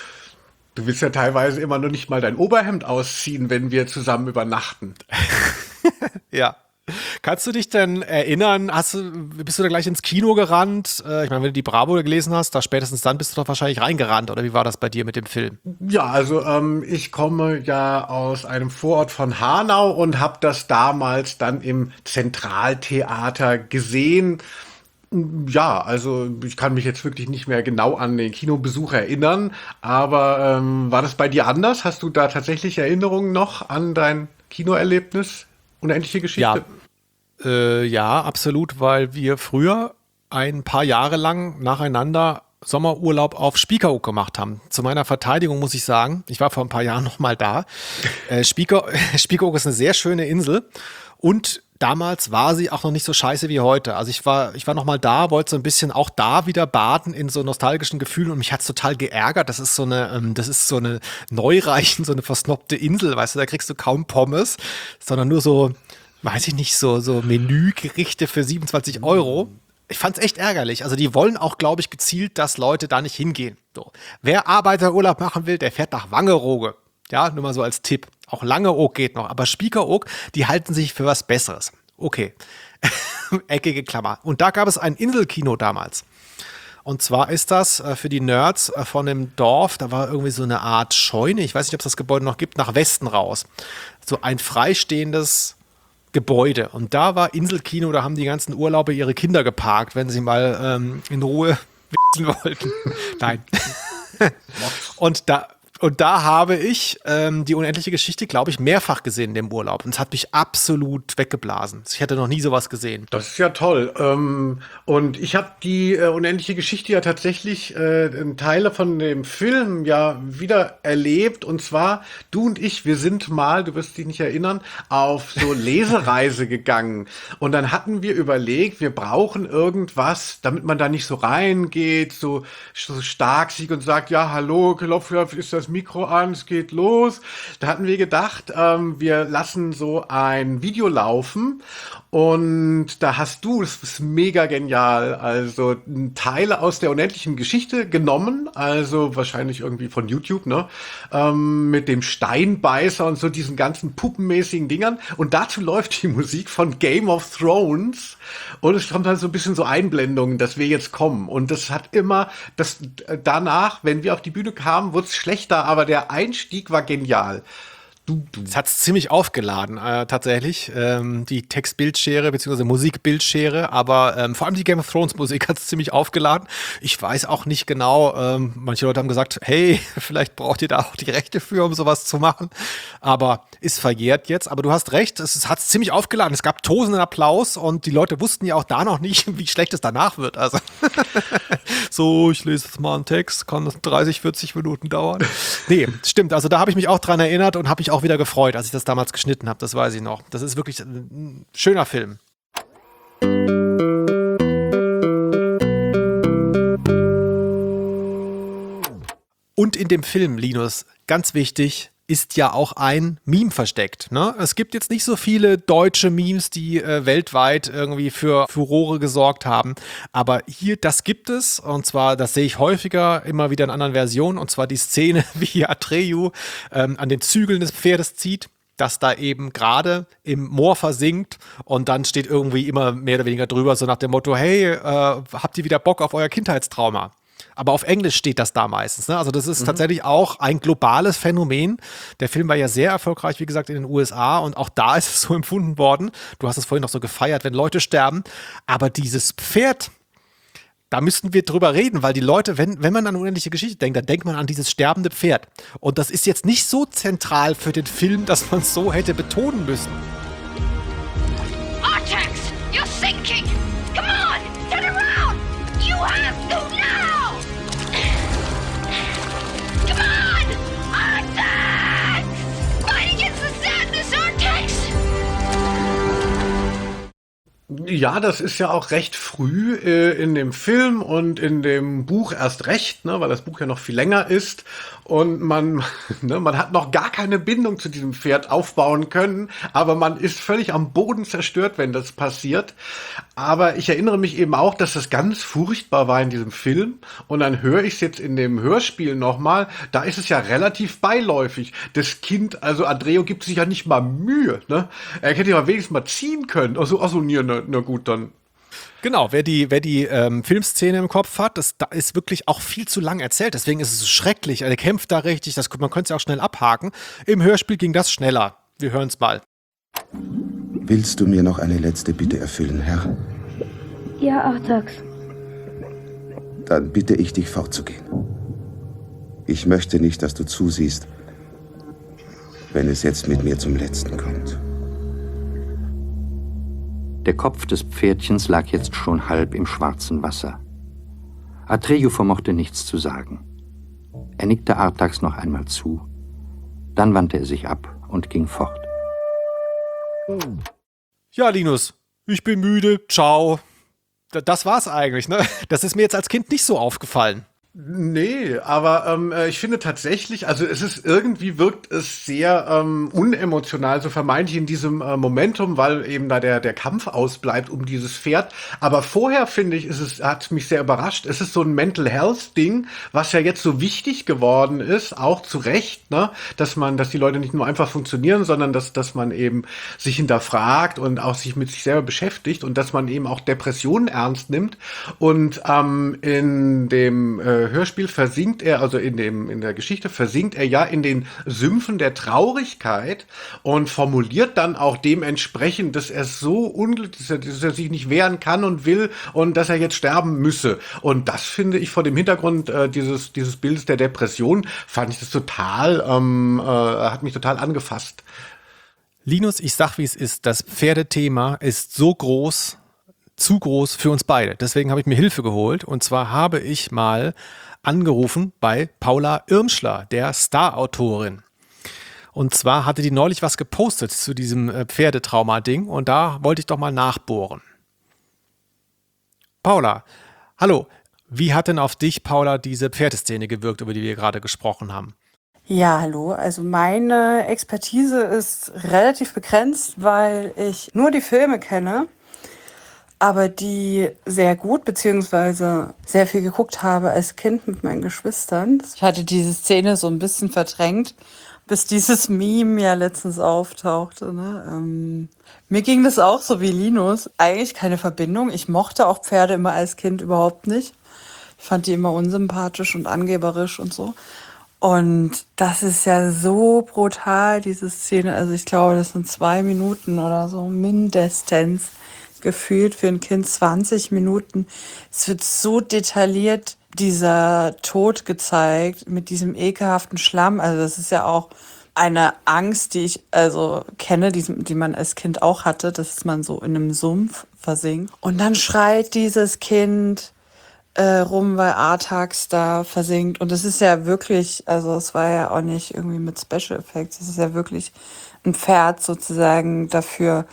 S1: du willst ja teilweise immer noch nicht mal dein Oberhemd ausziehen, wenn wir zusammen übernachten.
S2: Ja. Kannst du dich denn erinnern, bist du da gleich ins Kino gerannt? Ich meine, wenn du die Bravo gelesen hast, da spätestens dann bist du doch wahrscheinlich reingerannt, oder wie war das bei dir mit dem Film?
S1: Ja, also ich komme ja aus einem Vorort von Hanau und habe das damals dann im Zentraltheater gesehen. Ja, also ich kann mich jetzt wirklich nicht mehr genau an den Kinobesuch erinnern, aber war das bei dir anders? Hast du da tatsächlich Erinnerungen noch an dein Kinoerlebnis? Unendliche Geschichte?
S2: Ja, absolut, weil wir früher ein paar Jahre lang nacheinander Sommerurlaub auf Spiekeroog gemacht haben. Zu meiner Verteidigung muss ich sagen, ich war vor ein paar Jahren noch mal da. Spiekeroog ist eine sehr schöne Insel und damals war sie auch noch nicht so scheiße wie heute. Also ich war noch mal da, wollte so ein bisschen auch da wieder baden in so nostalgischen Gefühlen und mich hat's total geärgert. Das ist so eine Neureichen, so eine versnobte Insel, weißt du, da kriegst du kaum Pommes, sondern nur so, weiß ich nicht, so Menügerichte für 27 €. Ich fand's echt ärgerlich. Also die wollen auch, glaube ich, gezielt, dass Leute da nicht hingehen. So. Wer Arbeiterurlaub machen will, der fährt nach Wangerooge. Ja, nur mal so als Tipp. Auch Langeoog geht noch, aber Spiekeroog, die halten sich für was Besseres. Okay. Eckige Klammer. Und da gab es ein Inselkino damals. Und zwar ist das für die Nerds von einem Dorf, da war irgendwie so eine Art Scheune, ich weiß nicht, ob es das Gebäude noch gibt, nach Westen raus. So ein freistehendes Gebäude. Und da war Inselkino, da haben die ganzen Urlauber ihre Kinder geparkt, wenn sie mal in Ruhe wichsen wollten. Nein. Und da habe ich die unendliche Geschichte, glaube ich, mehrfach gesehen in dem Urlaub. Und es hat mich absolut weggeblasen. Ich hätte noch nie sowas gesehen.
S1: Das ist ja toll. Und ich habe die unendliche Geschichte ja tatsächlich Teile von dem Film ja wieder erlebt. Und zwar, du und ich, wir sind mal, du wirst dich nicht erinnern, auf so Lesereise gegangen. Und dann hatten wir überlegt, wir brauchen irgendwas, damit man da nicht so reingeht, so stark und sagt, ja, hallo, klopf, ist das Mikro an, es geht los. Da hatten wir gedacht, wir lassen so ein Video laufen und da hast du, das ist mega genial, also Teile aus der unendlichen Geschichte genommen, also wahrscheinlich irgendwie von YouTube, ne, mit dem Steinbeißer und so diesen ganzen puppenmäßigen Dingern und dazu läuft die Musik von Game of Thrones und es kommt dann so ein bisschen so Einblendungen, dass wir jetzt kommen und das hat immer, danach, wenn wir auf die Bühne kamen, wurde es schlechter, aber der Einstieg war genial.
S2: Es hat es ziemlich aufgeladen, tatsächlich, die Textbildschere bzw. Musikbildschere, aber vor allem die Game of Thrones Musik hat es ziemlich aufgeladen. Ich weiß auch nicht genau, manche Leute haben gesagt, hey, vielleicht braucht ihr da auch die Rechte für, um sowas zu machen, aber ist verjährt jetzt. Aber du hast recht, es hat es ziemlich aufgeladen. Es gab tosenden Applaus und die Leute wussten ja auch da noch nicht, wie schlecht es danach wird. Also so, ich lese jetzt mal einen Text, kann 30, 40 Minuten dauern. Nee, stimmt, also da habe ich mich auch dran erinnert und habe mich auch wieder gefreut, als ich das damals geschnitten habe, das weiß ich noch. Das ist wirklich ein schöner Film. Und in dem Film, Linus, ganz wichtig, ist ja auch ein Meme versteckt. Ne? Es gibt jetzt nicht so viele deutsche Memes, die weltweit irgendwie für Furore gesorgt haben. Aber hier, das gibt es. Und zwar, das sehe ich häufiger, immer wieder in anderen Versionen. Und zwar die Szene, wie Atreyu an den Zügeln des Pferdes zieht, das da eben gerade im Moor versinkt. Und dann steht irgendwie immer mehr oder weniger drüber, so nach dem Motto, hey, habt ihr wieder Bock auf euer Kindheitstrauma? Aber auf Englisch steht das da meistens. Ne? Also das ist tatsächlich auch ein globales Phänomen. Der Film war ja sehr erfolgreich, wie gesagt, in den USA. Und auch da ist es so empfunden worden. Du hast es vorhin noch so gefeiert, wenn Leute sterben. Aber dieses Pferd, da müssten wir drüber reden. Weil die Leute, wenn man an unendliche Geschichte denkt, dann denkt man an dieses sterbende Pferd. Und das ist jetzt nicht so zentral für den Film, dass man es so hätte betonen müssen.
S13: Artax, you're sinking! Come on, turn around! You have to now! Come on! Artax! Fight against the sadness, Artax!
S1: Ja, das ist ja auch recht früh in dem Film und in dem Buch erst recht, ne, weil das Buch ja noch viel länger ist und man hat noch gar keine Bindung zu diesem Pferd aufbauen können, aber man ist völlig am Boden zerstört, wenn das passiert. Aber ich erinnere mich eben auch, dass das ganz furchtbar war in diesem Film und dann höre ich es jetzt in dem Hörspiel nochmal, da ist es ja relativ beiläufig. Das Kind, also Atreyu gibt sich ja nicht mal Mühe, ne? Er hätte ja wenigstens mal ziehen können. Also nee, na gut, dann.
S2: Genau, wer die Filmszene im Kopf hat, das ist wirklich auch viel zu lang erzählt. Deswegen ist es so schrecklich. Er kämpft da richtig, man könnte es ja auch schnell abhaken. Im Hörspiel ging das schneller. Wir hören es mal.
S4: Willst du mir noch eine letzte Bitte erfüllen, Herr?
S5: Ja, Artax.
S4: Dann bitte ich dich fortzugehen. Ich möchte nicht, dass du zusiehst, wenn es jetzt mit mir zum Letzten kommt.
S3: Der Kopf des Pferdchens lag jetzt schon halb im schwarzen Wasser. Atreyu vermochte nichts zu sagen. Er nickte Artax noch einmal zu. Dann wandte er sich ab und ging fort.
S2: Ja, Linus, ich bin müde. Ciao. Das war's eigentlich, ne? Das ist mir jetzt als Kind nicht so aufgefallen.
S1: Nee, aber ich finde tatsächlich, also es ist irgendwie wirkt es sehr unemotional, so vermeintlich in diesem Momentum, weil eben da der Kampf ausbleibt um dieses Pferd. Aber vorher finde ich, hat mich sehr überrascht. Es ist so ein Mental Health Ding, was ja jetzt so wichtig geworden ist, auch zu Recht, ne, dass die Leute nicht nur einfach funktionieren, sondern dass man eben sich hinterfragt und auch sich mit sich selber beschäftigt und dass man eben auch Depressionen ernst nimmt. Und in dem Hörspiel versinkt er, also in der Geschichte versinkt er ja in den Sümpfen der Traurigkeit und formuliert dann auch dementsprechend, dass er so unglücklich ist, dass er sich nicht wehren kann und will und dass er jetzt sterben müsse. Und das finde ich vor dem Hintergrund dieses Bildes der Depression, fand ich das total, hat mich total angefasst.
S2: Linus, ich sag, wie es ist. Das Pferdethema ist so groß, zu groß für uns beide. Deswegen habe ich mir Hilfe geholt. Und zwar habe ich mal angerufen bei Paula Irmschler, der Star-Autorin. Und zwar hatte die neulich was gepostet zu diesem Pferdetrauma-Ding. Und da wollte ich doch mal nachbohren. Paula, hallo. Wie hat denn auf dich, Paula, diese Pferdeszene gewirkt, über die wir gerade gesprochen haben?
S16: Ja, hallo. Also meine Expertise ist relativ begrenzt, weil ich nur die Filme kenne, aber die sehr gut, beziehungsweise sehr viel geguckt habe als Kind mit meinen Geschwistern. Ich hatte diese Szene so ein bisschen verdrängt, bis dieses Meme ja letztens auftauchte. Ne? Mir ging das auch so wie Linus. Eigentlich keine Verbindung. Ich mochte auch Pferde immer als Kind überhaupt nicht. Ich fand die immer unsympathisch und angeberisch und so. Und das ist ja so brutal, diese Szene. Also ich glaube, das sind 2 Minuten oder so mindestens. Gefühlt für ein Kind 20 Minuten. Es wird so detailliert dieser Tod gezeigt mit diesem ekelhaften Schlamm. Also das ist ja auch eine Angst, die ich also kenne, die man als Kind auch hatte, dass man so in einem Sumpf versinkt. Und dann schreit dieses Kind rum, weil Artax da versinkt. Und es ist ja wirklich, also es war ja auch nicht irgendwie mit Special Effects, es ist ja wirklich ein Pferd sozusagen dafür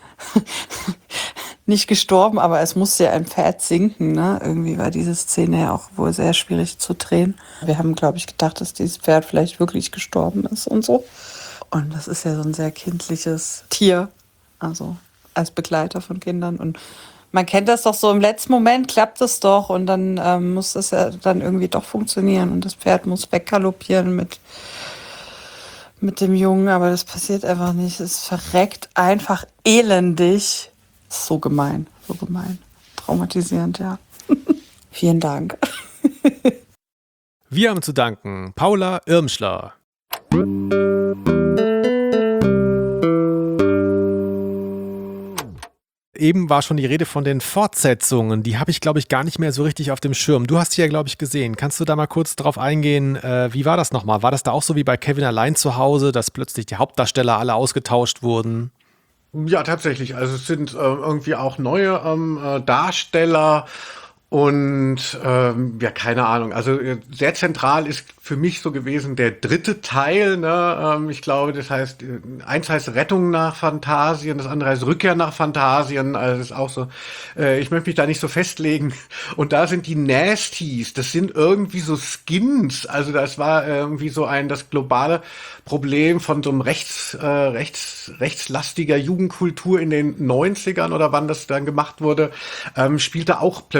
S16: nicht gestorben, aber es musste ja ein Pferd sinken, ne? Irgendwie war diese Szene ja auch wohl sehr schwierig zu drehen. Wir haben, glaube ich, gedacht, dass dieses Pferd vielleicht wirklich gestorben ist und so. Und das ist ja so ein sehr kindliches Tier, also als Begleiter von Kindern. Und man kennt das doch so, im letzten Moment klappt es doch und dann muss das ja dann irgendwie doch funktionieren und das Pferd muss weggaloppieren mit dem Jungen, aber das passiert einfach nicht. Es verreckt einfach elendig. So gemein. Traumatisierend, ja. Vielen Dank.
S2: Wir haben zu danken Paula Irmschler. Eben war schon die Rede von den Fortsetzungen. Die habe ich, glaube ich, gar nicht mehr so richtig auf dem Schirm. Du hast die ja, glaube ich, gesehen. Kannst du da mal kurz drauf eingehen? Wie war das nochmal? War das da auch so wie bei Kevin allein zu Hause, dass plötzlich die Hauptdarsteller alle ausgetauscht wurden?
S1: Ja, tatsächlich. Also es sind irgendwie auch neue Darsteller und ja, keine Ahnung. Also sehr zentral ist für mich so gewesen der 3. Teil. Ne? Ich glaube, das heißt, eins heißt Rettung nach Phantasien, das andere heißt Rückkehr nach Phantasien. Also das ist auch so. Ich möchte mich da nicht so festlegen. Und da sind die Nasties. Das sind irgendwie so Skins. Also das war irgendwie so das globale Problem von so einem rechtslastiger Jugendkultur in den 90ern oder wann das dann gemacht wurde, spielte auch plötzlich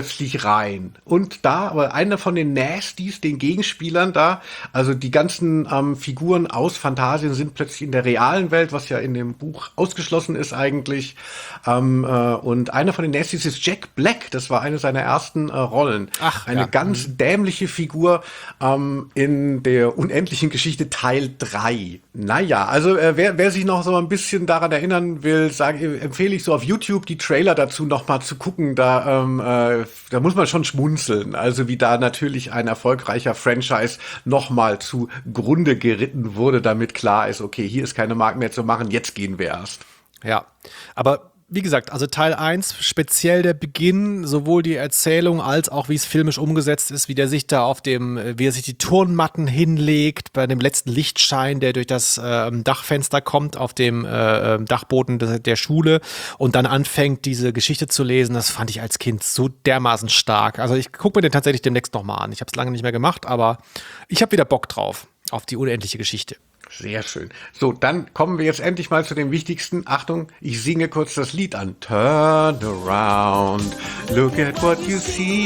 S1: rein. Und da, aber einer von den Nasties, den Gegenspielern da, also die ganzen Figuren aus Phantasien sind plötzlich in der realen Welt, was ja in dem Buch ausgeschlossen ist eigentlich. Und einer von den Nasties ist Jack Black. Das war eine seiner ersten Rollen. Eine ganz dämliche Figur in der unendlichen Geschichte Teil 3. Naja, also wer sich noch so ein bisschen daran erinnern will, empfehle ich so auf YouTube die Trailer dazu noch mal zu gucken. Da muss man schon schmunzeln. Also wie da natürlich ein erfolgreicher Franchise noch mal zugrunde geritten wurde, damit klar ist, okay, hier ist keine Mark mehr zu machen, jetzt gehen wir erst.
S2: Ja, aber wie gesagt, also Teil 1, speziell der Beginn, sowohl die Erzählung als auch wie es filmisch umgesetzt ist, wie er sich die Turnmatten hinlegt, bei dem letzten Lichtschein, der durch das Dachfenster kommt auf dem Dachboden der Schule und dann anfängt, diese Geschichte zu lesen, das fand ich als Kind so dermaßen stark. Also ich gucke mir den tatsächlich demnächst nochmal an. Ich habe es lange nicht mehr gemacht, aber ich habe wieder Bock drauf, auf die unendliche Geschichte.
S1: Sehr schön. So, dann kommen wir jetzt endlich mal zu dem Wichtigsten. Achtung, ich singe kurz das Lied an. Turn around, look at what you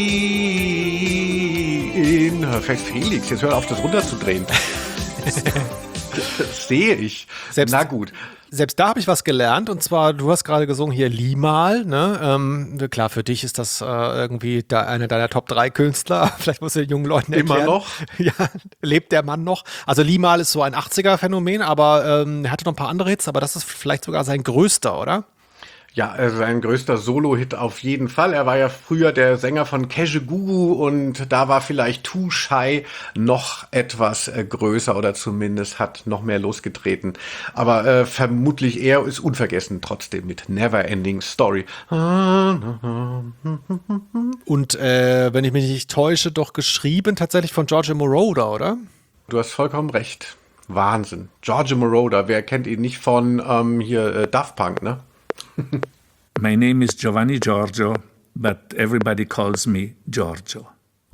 S1: see. Felix, jetzt hör auf, das runterzudrehen. Das sehe ich. Na gut.
S2: Selbst da habe ich was gelernt, und zwar, du hast gerade gesungen hier Limahl, ne? Klar, für dich ist das irgendwie einer deiner Top 3 Künstler. Vielleicht musst du den jungen Leuten erklären.
S1: Immer noch?
S2: Ja, lebt der Mann noch? Also Limahl ist so ein 80er-Phänomen, aber er hatte noch ein paar andere Hits, aber das ist vielleicht sogar sein größter, oder?
S1: Ja, sein größter Solo-Hit auf jeden Fall. Er war ja früher der Sänger von Kajagoogoo und da war vielleicht Too Shy noch etwas größer oder zumindest hat noch mehr losgetreten. Aber vermutlich er ist unvergessen trotzdem mit Neverending Story.
S2: Und wenn ich mich nicht täusche, doch geschrieben tatsächlich von Giorgio Moroder, oder?
S1: Du hast vollkommen recht. Wahnsinn. Giorgio Moroder, wer kennt ihn nicht von Daft Punk, ne?
S17: My name is Giovanni Giorgio, but everybody calls me Giorgio.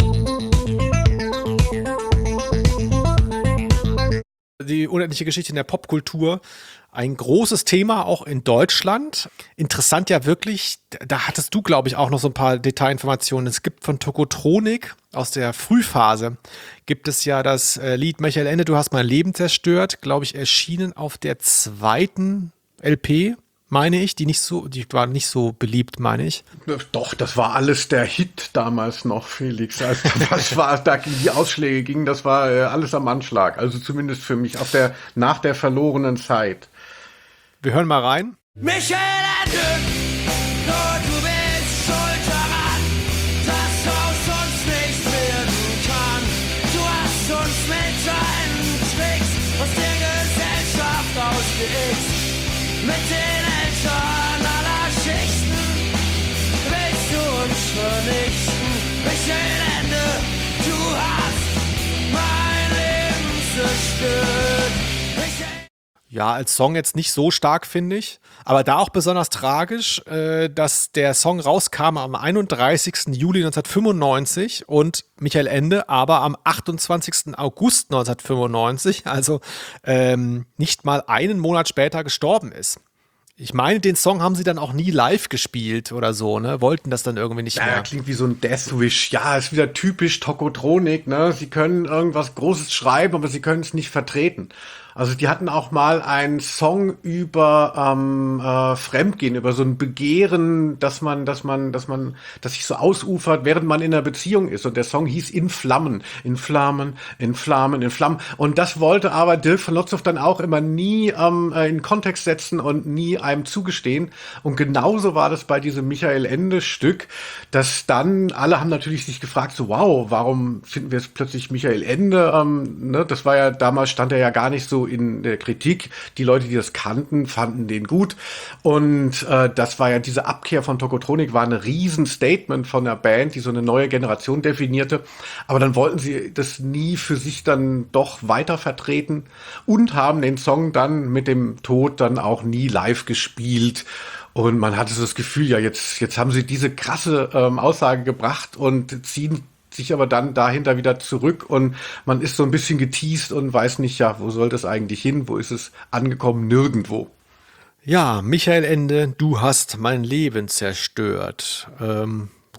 S2: Die unendliche Geschichte in der Popkultur, ein großes Thema auch in Deutschland. Interessant ja wirklich, da hattest du, glaube ich, auch noch so ein paar Detailinformationen. Es gibt von Tokotronik aus der Frühphase, gibt es ja das Lied Michael Ende, du hast mein Leben zerstört, glaube ich, erschienen auf der 2. LP. Meine ich, die war nicht so beliebt, meine ich.
S1: Doch, das war alles der Hit damals noch, Felix. Also die Ausschläge gingen, das war alles am Anschlag. Also zumindest für mich nach der verlorenen Zeit.
S2: Wir hören mal rein.
S18: Michael Ende, du bist schuld daran, dass aus uns nichts werden kann. Du hast uns mit deinen Tricks aus der Gesellschaft ausgeext. Mit den Eltern aller Schichten willst du uns vernichten. Michael Ende, du hast mein Leben zerstört.
S2: Ja, als Song jetzt nicht so stark, finde ich. Aber da auch besonders tragisch, dass der Song rauskam am 31. Juli 1995 und Michael Ende aber am 28. August 1995, also nicht mal einen Monat später gestorben ist. Ich meine, den Song haben sie dann auch nie live gespielt oder so, ne? Wollten das dann irgendwie nicht mehr.
S1: Ja, klingt wie so ein Deathwish. Ja, ist wieder typisch Tokotronik, ne? Sie können irgendwas Großes schreiben, aber sie können es nicht vertreten. Also die hatten auch mal einen Song über Fremdgehen, über so ein Begehren, dass sich so ausufert, während man in einer Beziehung ist. Und der Song hieß In Flammen, in Flammen, in Flammen, in Flammen. Und das wollte aber Dirk von Lotzow dann auch immer nie in Kontext setzen und nie einem zugestehen. Und genauso war das bei diesem Michael Ende Stück, dass dann alle haben natürlich sich gefragt, so wow, warum finden wir jetzt plötzlich Michael Ende? Ne? Das war ja, damals stand er ja gar nicht so in der Kritik. Die Leute, die das kannten, fanden den gut. Und das war ja diese Abkehr von Tokotronik, war ein Riesenstatement von der Band, die so eine neue Generation definierte. Aber dann wollten sie das nie für sich dann doch weiter vertreten und haben den Song dann mit dem Tod dann auch nie live gespielt. Und man hatte so das Gefühl, ja, jetzt haben sie diese krasse Aussage gebracht und ziehen sich aber dann dahinter wieder zurück und man ist so ein bisschen geteased und weiß nicht, ja, wo soll das eigentlich hin? Wo ist es angekommen? Nirgendwo.
S2: Ja, Michael Ende, du hast mein Leben zerstört.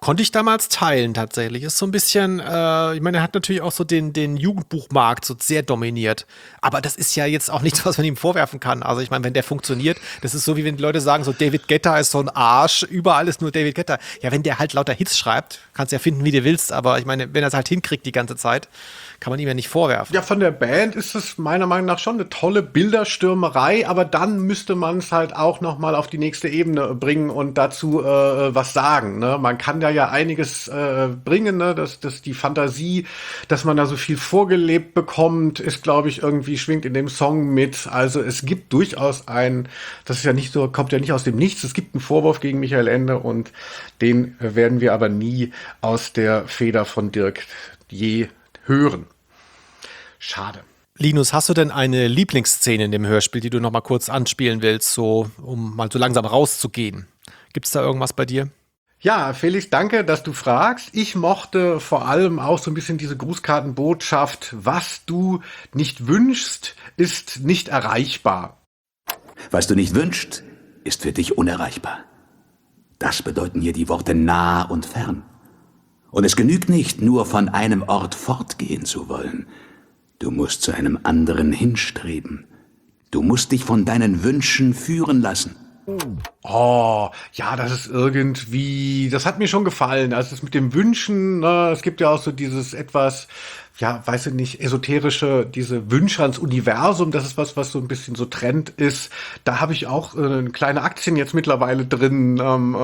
S2: konnte ich damals teilen tatsächlich. Ist so ein bisschen, ich meine, er hat natürlich auch so den Jugendbuchmarkt so sehr dominiert. Aber das ist ja jetzt auch nichts, was man ihm vorwerfen kann. Also ich meine, wenn der funktioniert, das ist so, wie wenn die Leute sagen, so David Guetta ist so ein Arsch, überall ist nur David Guetta. Ja, wenn der halt lauter Hits schreibt, kannst du ja finden, wie du willst. Aber ich meine, wenn er es halt hinkriegt die ganze Zeit, kann man ihm ja nicht vorwerfen.
S1: Ja, von der Band ist es meiner Meinung nach schon eine tolle Bilderstürmerei, aber dann müsste man es halt auch noch mal auf die nächste Ebene bringen und dazu was sagen. Ne? Man kann da ja einiges bringen, ne? dass die Fantasie, dass man da so viel vorgelebt bekommt, ist, glaube ich, irgendwie schwingt in dem Song mit. Also es gibt durchaus das ist ja nicht so, kommt ja nicht aus dem Nichts. Es gibt einen Vorwurf gegen Michael Ende und den werden wir aber nie aus der Feder von Dirk je hören. Schade.
S2: Linus, hast du denn eine Lieblingsszene in dem Hörspiel, die du noch mal kurz anspielen willst, so um mal so langsam rauszugehen? Gibt es da irgendwas bei dir?
S1: Ja, Felix, danke, dass du fragst. Ich mochte vor allem auch so ein bisschen diese Grußkartenbotschaft, was du nicht wünschst, ist nicht erreichbar.
S19: Was du nicht wünschst, ist für dich unerreichbar. Das bedeuten hier die Worte nah und fern. Und es genügt nicht, nur von einem Ort fortgehen zu wollen. Du musst zu einem anderen hinstreben. Du musst dich von deinen Wünschen führen lassen.
S1: Oh, ja, das ist irgendwie, das hat mir schon gefallen. Also es mit dem Wünschen, ne, es gibt ja auch so dieses etwas, ja, weiß ich nicht, esoterische, diese Wünsche ans Universum, das ist was so ein bisschen so Trend ist. Da habe ich auch kleine Aktien jetzt mittlerweile drin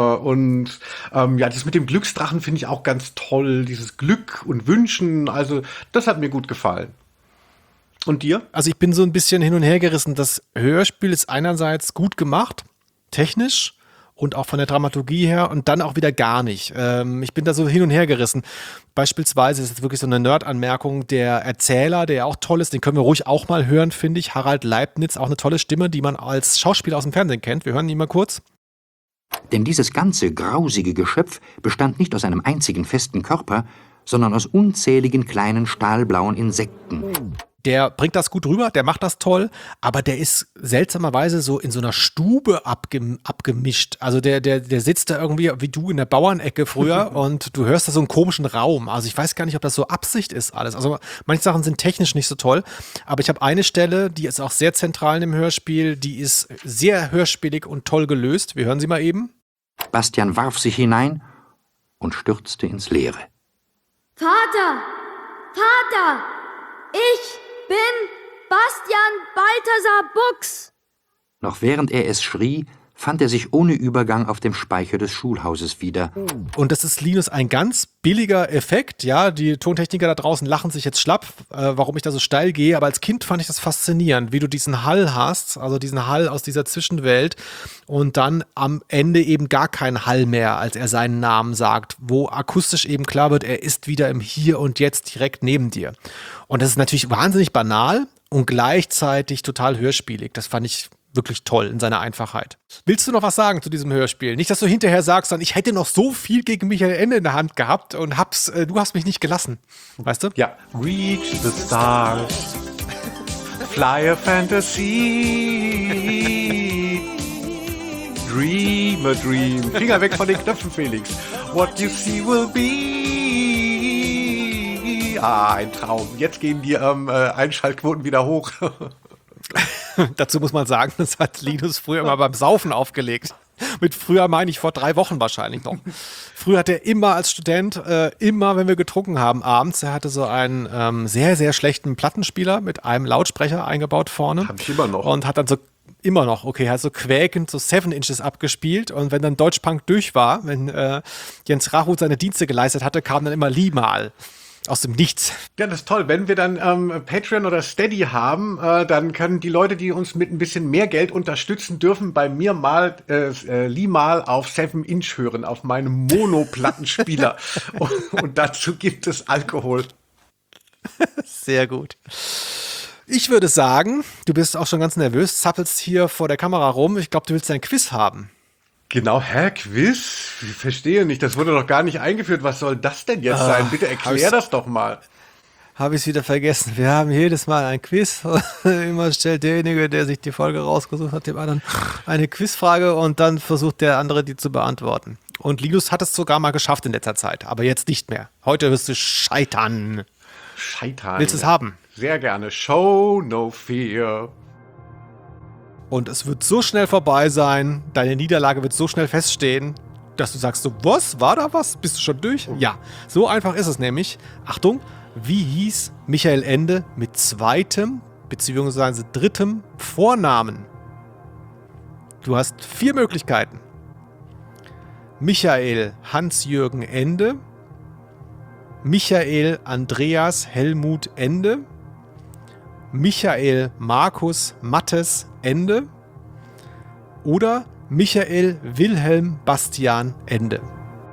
S1: ja, das mit dem Glücksdrachen finde ich auch ganz toll, dieses Glück und Wünschen, also das hat mir gut gefallen. Und dir?
S2: Also ich bin so ein bisschen hin und her gerissen. Das Hörspiel ist einerseits gut gemacht, technisch und auch von der Dramaturgie her und dann auch wieder gar nicht. Ich bin da so hin und her gerissen. Beispielsweise ist es wirklich so eine Nerd-Anmerkung, der Erzähler, der ja auch toll ist, den können wir ruhig auch mal hören, finde ich. Harald Leibniz, auch eine tolle Stimme, die man als Schauspieler aus dem Fernsehen kennt. Wir hören ihn mal kurz.
S3: Denn dieses ganze grausige Geschöpf bestand nicht aus einem einzigen festen Körper, sondern aus unzähligen kleinen stahlblauen Insekten.
S2: Der bringt das gut rüber, der macht das toll, aber der ist seltsamerweise so in so einer Stube abgemischt. Also der sitzt da irgendwie wie du in der Bauernecke früher und du hörst da so einen komischen Raum. Also ich weiß gar nicht, ob das so Absicht ist alles. Also manche Sachen sind technisch nicht so toll, aber ich habe eine Stelle, die ist auch sehr zentral in dem Hörspiel, die ist sehr hörspielig und toll gelöst. Wir hören sie mal eben.
S3: Bastian warf sich hinein und stürzte ins Leere.
S6: Vater! Vater! Ich bin Bastian Balthasar Buchs.
S3: Noch während er es schrie, fand er sich ohne Übergang auf dem Speicher des Schulhauses wieder.
S2: Und das ist, Linus, ein ganz billiger Effekt. Ja, die Tontechniker da draußen lachen sich jetzt schlapp, warum ich da so steil gehe. Aber als Kind fand ich das faszinierend, wie du diesen Hall hast, also diesen Hall aus dieser Zwischenwelt und dann am Ende eben gar kein Hall mehr, als er seinen Namen sagt, wo akustisch eben klar wird, er ist wieder im Hier und Jetzt direkt neben dir. Und das ist natürlich wahnsinnig banal und gleichzeitig total hörspielig. Das fand ich wirklich toll in seiner Einfachheit. Willst du noch was sagen zu diesem Hörspiel? Nicht, dass du hinterher sagst, dann ich hätte noch so viel gegen Michael Ende in der Hand gehabt und du hast mich nicht gelassen. Weißt du?
S1: Ja. Reach the stars, fly a fantasy, dream a dream. Finger weg von den Knöpfen, Felix. What you see will be. Ah, ein Traum. Jetzt gehen die Einschaltquoten wieder hoch.
S2: Dazu muss man sagen, das hat Linus früher immer beim Saufen aufgelegt. Mit früher meine ich vor 3 Wochen wahrscheinlich noch. Früher hat er immer als Student, immer wenn wir getrunken haben abends, er hatte so einen sehr, sehr schlechten Plattenspieler mit einem Lautsprecher eingebaut vorne.
S1: Hab ich immer noch.
S2: Und hat dann so, immer noch, okay, hat so quäkend so 7 Inches abgespielt. Und wenn dann Deutschpunk durch war, wenn Jens Rachut seine Dienste geleistet hatte, kam dann immer Limal. Aus dem Nichts.
S1: Ja, das ist toll. Wenn wir dann Patreon oder Steady haben, dann können die Leute, die uns mit ein bisschen mehr Geld unterstützen, dürfen bei mir mal Limal auf 7 Inch hören, auf meinem Mono-Plattenspieler. und dazu gibt es Alkohol.
S2: Sehr gut. Ich würde sagen, du bist auch schon ganz nervös, zappelst hier vor der Kamera rum. Ich glaube, du willst ein Quiz haben.
S1: Genau, Quiz? Ich verstehe nicht, das wurde doch gar nicht eingeführt. Was soll das denn jetzt sein? Bitte erklär das doch mal.
S2: Habe ich es wieder vergessen. Wir haben jedes Mal ein Quiz. Immer stellt derjenige, der sich die Folge rausgesucht hat, dem anderen eine Quizfrage und dann versucht der andere, die zu beantworten. Und Linus hat es sogar mal geschafft in letzter Zeit, aber jetzt nicht mehr. Heute wirst du scheitern. Willst du es haben?
S1: Sehr gerne. Show no fear.
S2: Und es wird so schnell vorbei sein, deine Niederlage wird so schnell feststehen, dass du sagst so, was, war da was? Bist du schon durch? Ja, so einfach ist es nämlich. Achtung, wie hieß Michael Ende mit zweitem bzw. drittem Vornamen? Du hast 4 Möglichkeiten. Michael Hans-Jürgen Ende, Michael Andreas Helmut Ende, Michael Markus Mattes Ende oder Michael Wilhelm Bastian Ende.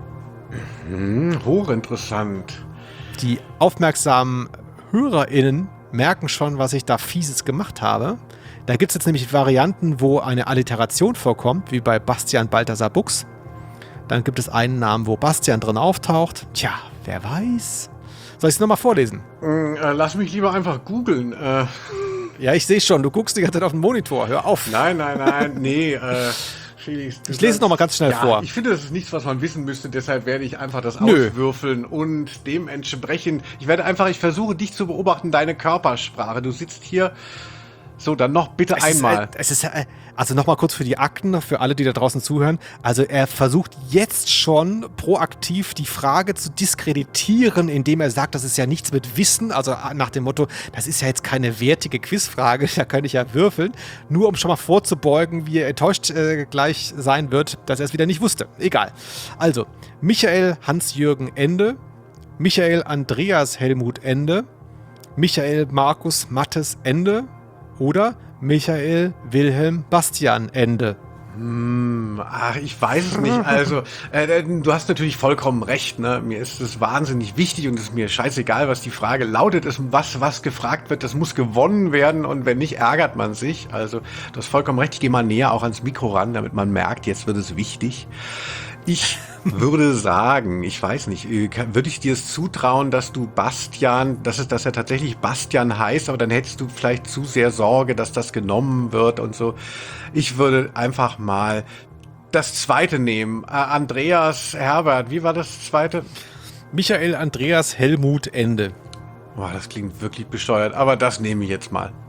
S1: Hochinteressant.
S2: Die aufmerksamen HörerInnen merken schon, was ich da Fieses gemacht habe. Da gibt es jetzt nämlich Varianten, wo eine Alliteration vorkommt, wie bei Bastian Balthasar Buchs. Dann gibt es einen Namen, wo Bastian drin auftaucht. Tja, wer weiß. Soll ich es nochmal vorlesen?
S1: Lass mich lieber einfach googeln.
S2: Ja, ich sehe schon, du guckst die ganze Zeit auf den Monitor. Hör auf.
S1: Nein, nee. Felix,
S2: ich lese es nochmal ganz schnell vor.
S1: Ich finde, das ist nichts, was man wissen müsste, deshalb werde ich einfach das auswürfeln und dementsprechend, ich versuche dich zu beobachten, deine Körpersprache. Du sitzt hier. So, dann noch bitte einmal.
S2: Also nochmal kurz für die Akten, für alle, die da draußen zuhören. Also er versucht jetzt schon proaktiv die Frage zu diskreditieren, indem er sagt, das ist ja nichts mit Wissen. Also nach dem Motto, das ist ja jetzt keine wertige Quizfrage, da kann ich ja würfeln. Nur um schon mal vorzubeugen, wie er enttäuscht gleich sein wird, dass er es wieder nicht wusste. Egal. Also, Michael Hans-Jürgen Ende, Michael Andreas Helmut Ende, Michael Markus Mattes Ende, oder Michael Wilhelm Bastian Ende.
S1: Ich weiß es nicht. Also, du hast natürlich vollkommen recht. Ne? Mir ist es wahnsinnig wichtig und es ist mir scheißegal, was die Frage lautet. Was gefragt wird, das muss gewonnen werden und wenn nicht, ärgert man sich. Also, du hast vollkommen recht. Ich gehe mal näher auch ans Mikro ran, damit man merkt, jetzt wird es wichtig. Ich würde sagen, ich weiß nicht, würde ich dir es zutrauen, dass du Bastian, dass er tatsächlich Bastian heißt, aber dann hättest du vielleicht zu sehr Sorge, dass das genommen wird und so. Ich würde einfach mal das zweite nehmen. Andreas Herbert, wie war das zweite?
S2: Michael Andreas Helmut Ende.
S1: Boah, das klingt wirklich bescheuert, aber das nehme ich jetzt mal.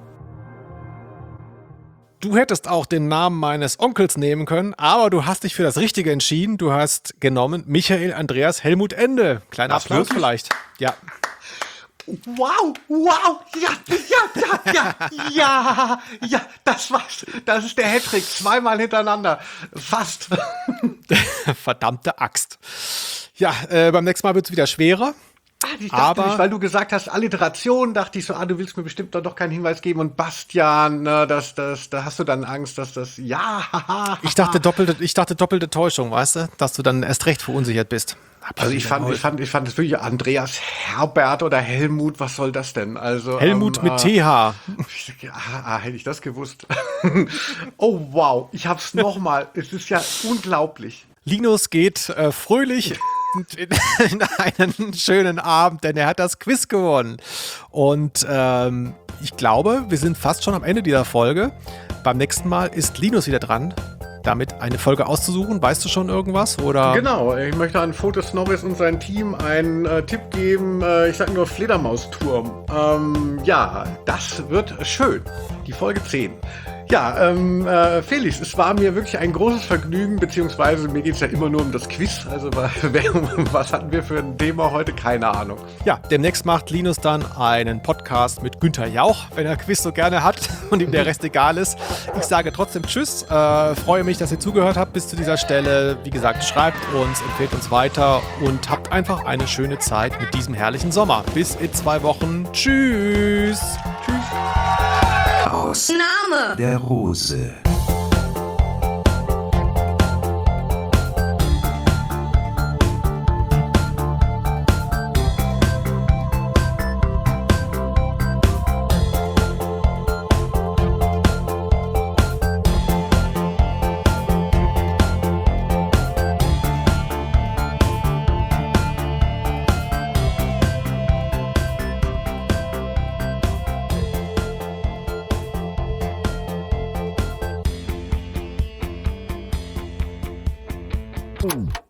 S2: Du hättest auch den Namen meines Onkels nehmen können, aber du hast dich für das Richtige entschieden. Du hast genommen Michael Andreas Helmut Ende. Kleiner Applaus wirklich? Vielleicht. Ja.
S1: Wow, ja, das war's. Das ist der Hattrick, 2-mal hintereinander. Fast.
S2: Verdammte Axt. Ja, beim nächsten Mal wird es wieder schwerer.
S1: Ich dachte nicht, weil du gesagt hast, Alliteration, dachte ich so, du willst mir bestimmt doch keinen Hinweis geben und Bastian, da hast du dann Angst, dass das,
S2: Ich dachte doppelte Täuschung, weißt du, dass du dann erst recht verunsichert bist.
S1: Also ich fand es wirklich Andreas Herbert oder Helmut, was soll das denn? Also
S2: Helmut mit TH.
S1: Hätte ich das gewusst. Oh wow, ich hab's nochmal, es ist ja unglaublich.
S2: Linus geht fröhlich in einen schönen Abend, denn er hat das Quiz gewonnen. Und ich glaube, wir sind fast schon am Ende dieser Folge. Beim nächsten Mal ist Linus wieder dran, damit eine Folge auszusuchen. Weißt du schon irgendwas? Oder?
S1: Genau, ich möchte an Fotis Norris und sein Team einen Tipp geben. Ich sage nur Fledermausturm. Ja, das wird schön. Die Folge 10. Ja, Felix, es war mir wirklich ein großes Vergnügen, beziehungsweise mir geht es ja immer nur um das Quiz. Also was hatten wir für ein Thema heute? Keine Ahnung.
S2: Ja, demnächst macht Linus dann einen Podcast mit Günther Jauch, wenn er Quiz so gerne hat und ihm der Rest egal ist. Ich sage trotzdem Tschüss, freue mich, dass ihr zugehört habt bis zu dieser Stelle. Wie gesagt, schreibt uns, empfehlt uns weiter und habt einfach eine schöne Zeit mit diesem herrlichen Sommer. Bis in 2 Wochen. Tschüss. Tschüss.
S14: Aus Name der Rose.
S18: Boom.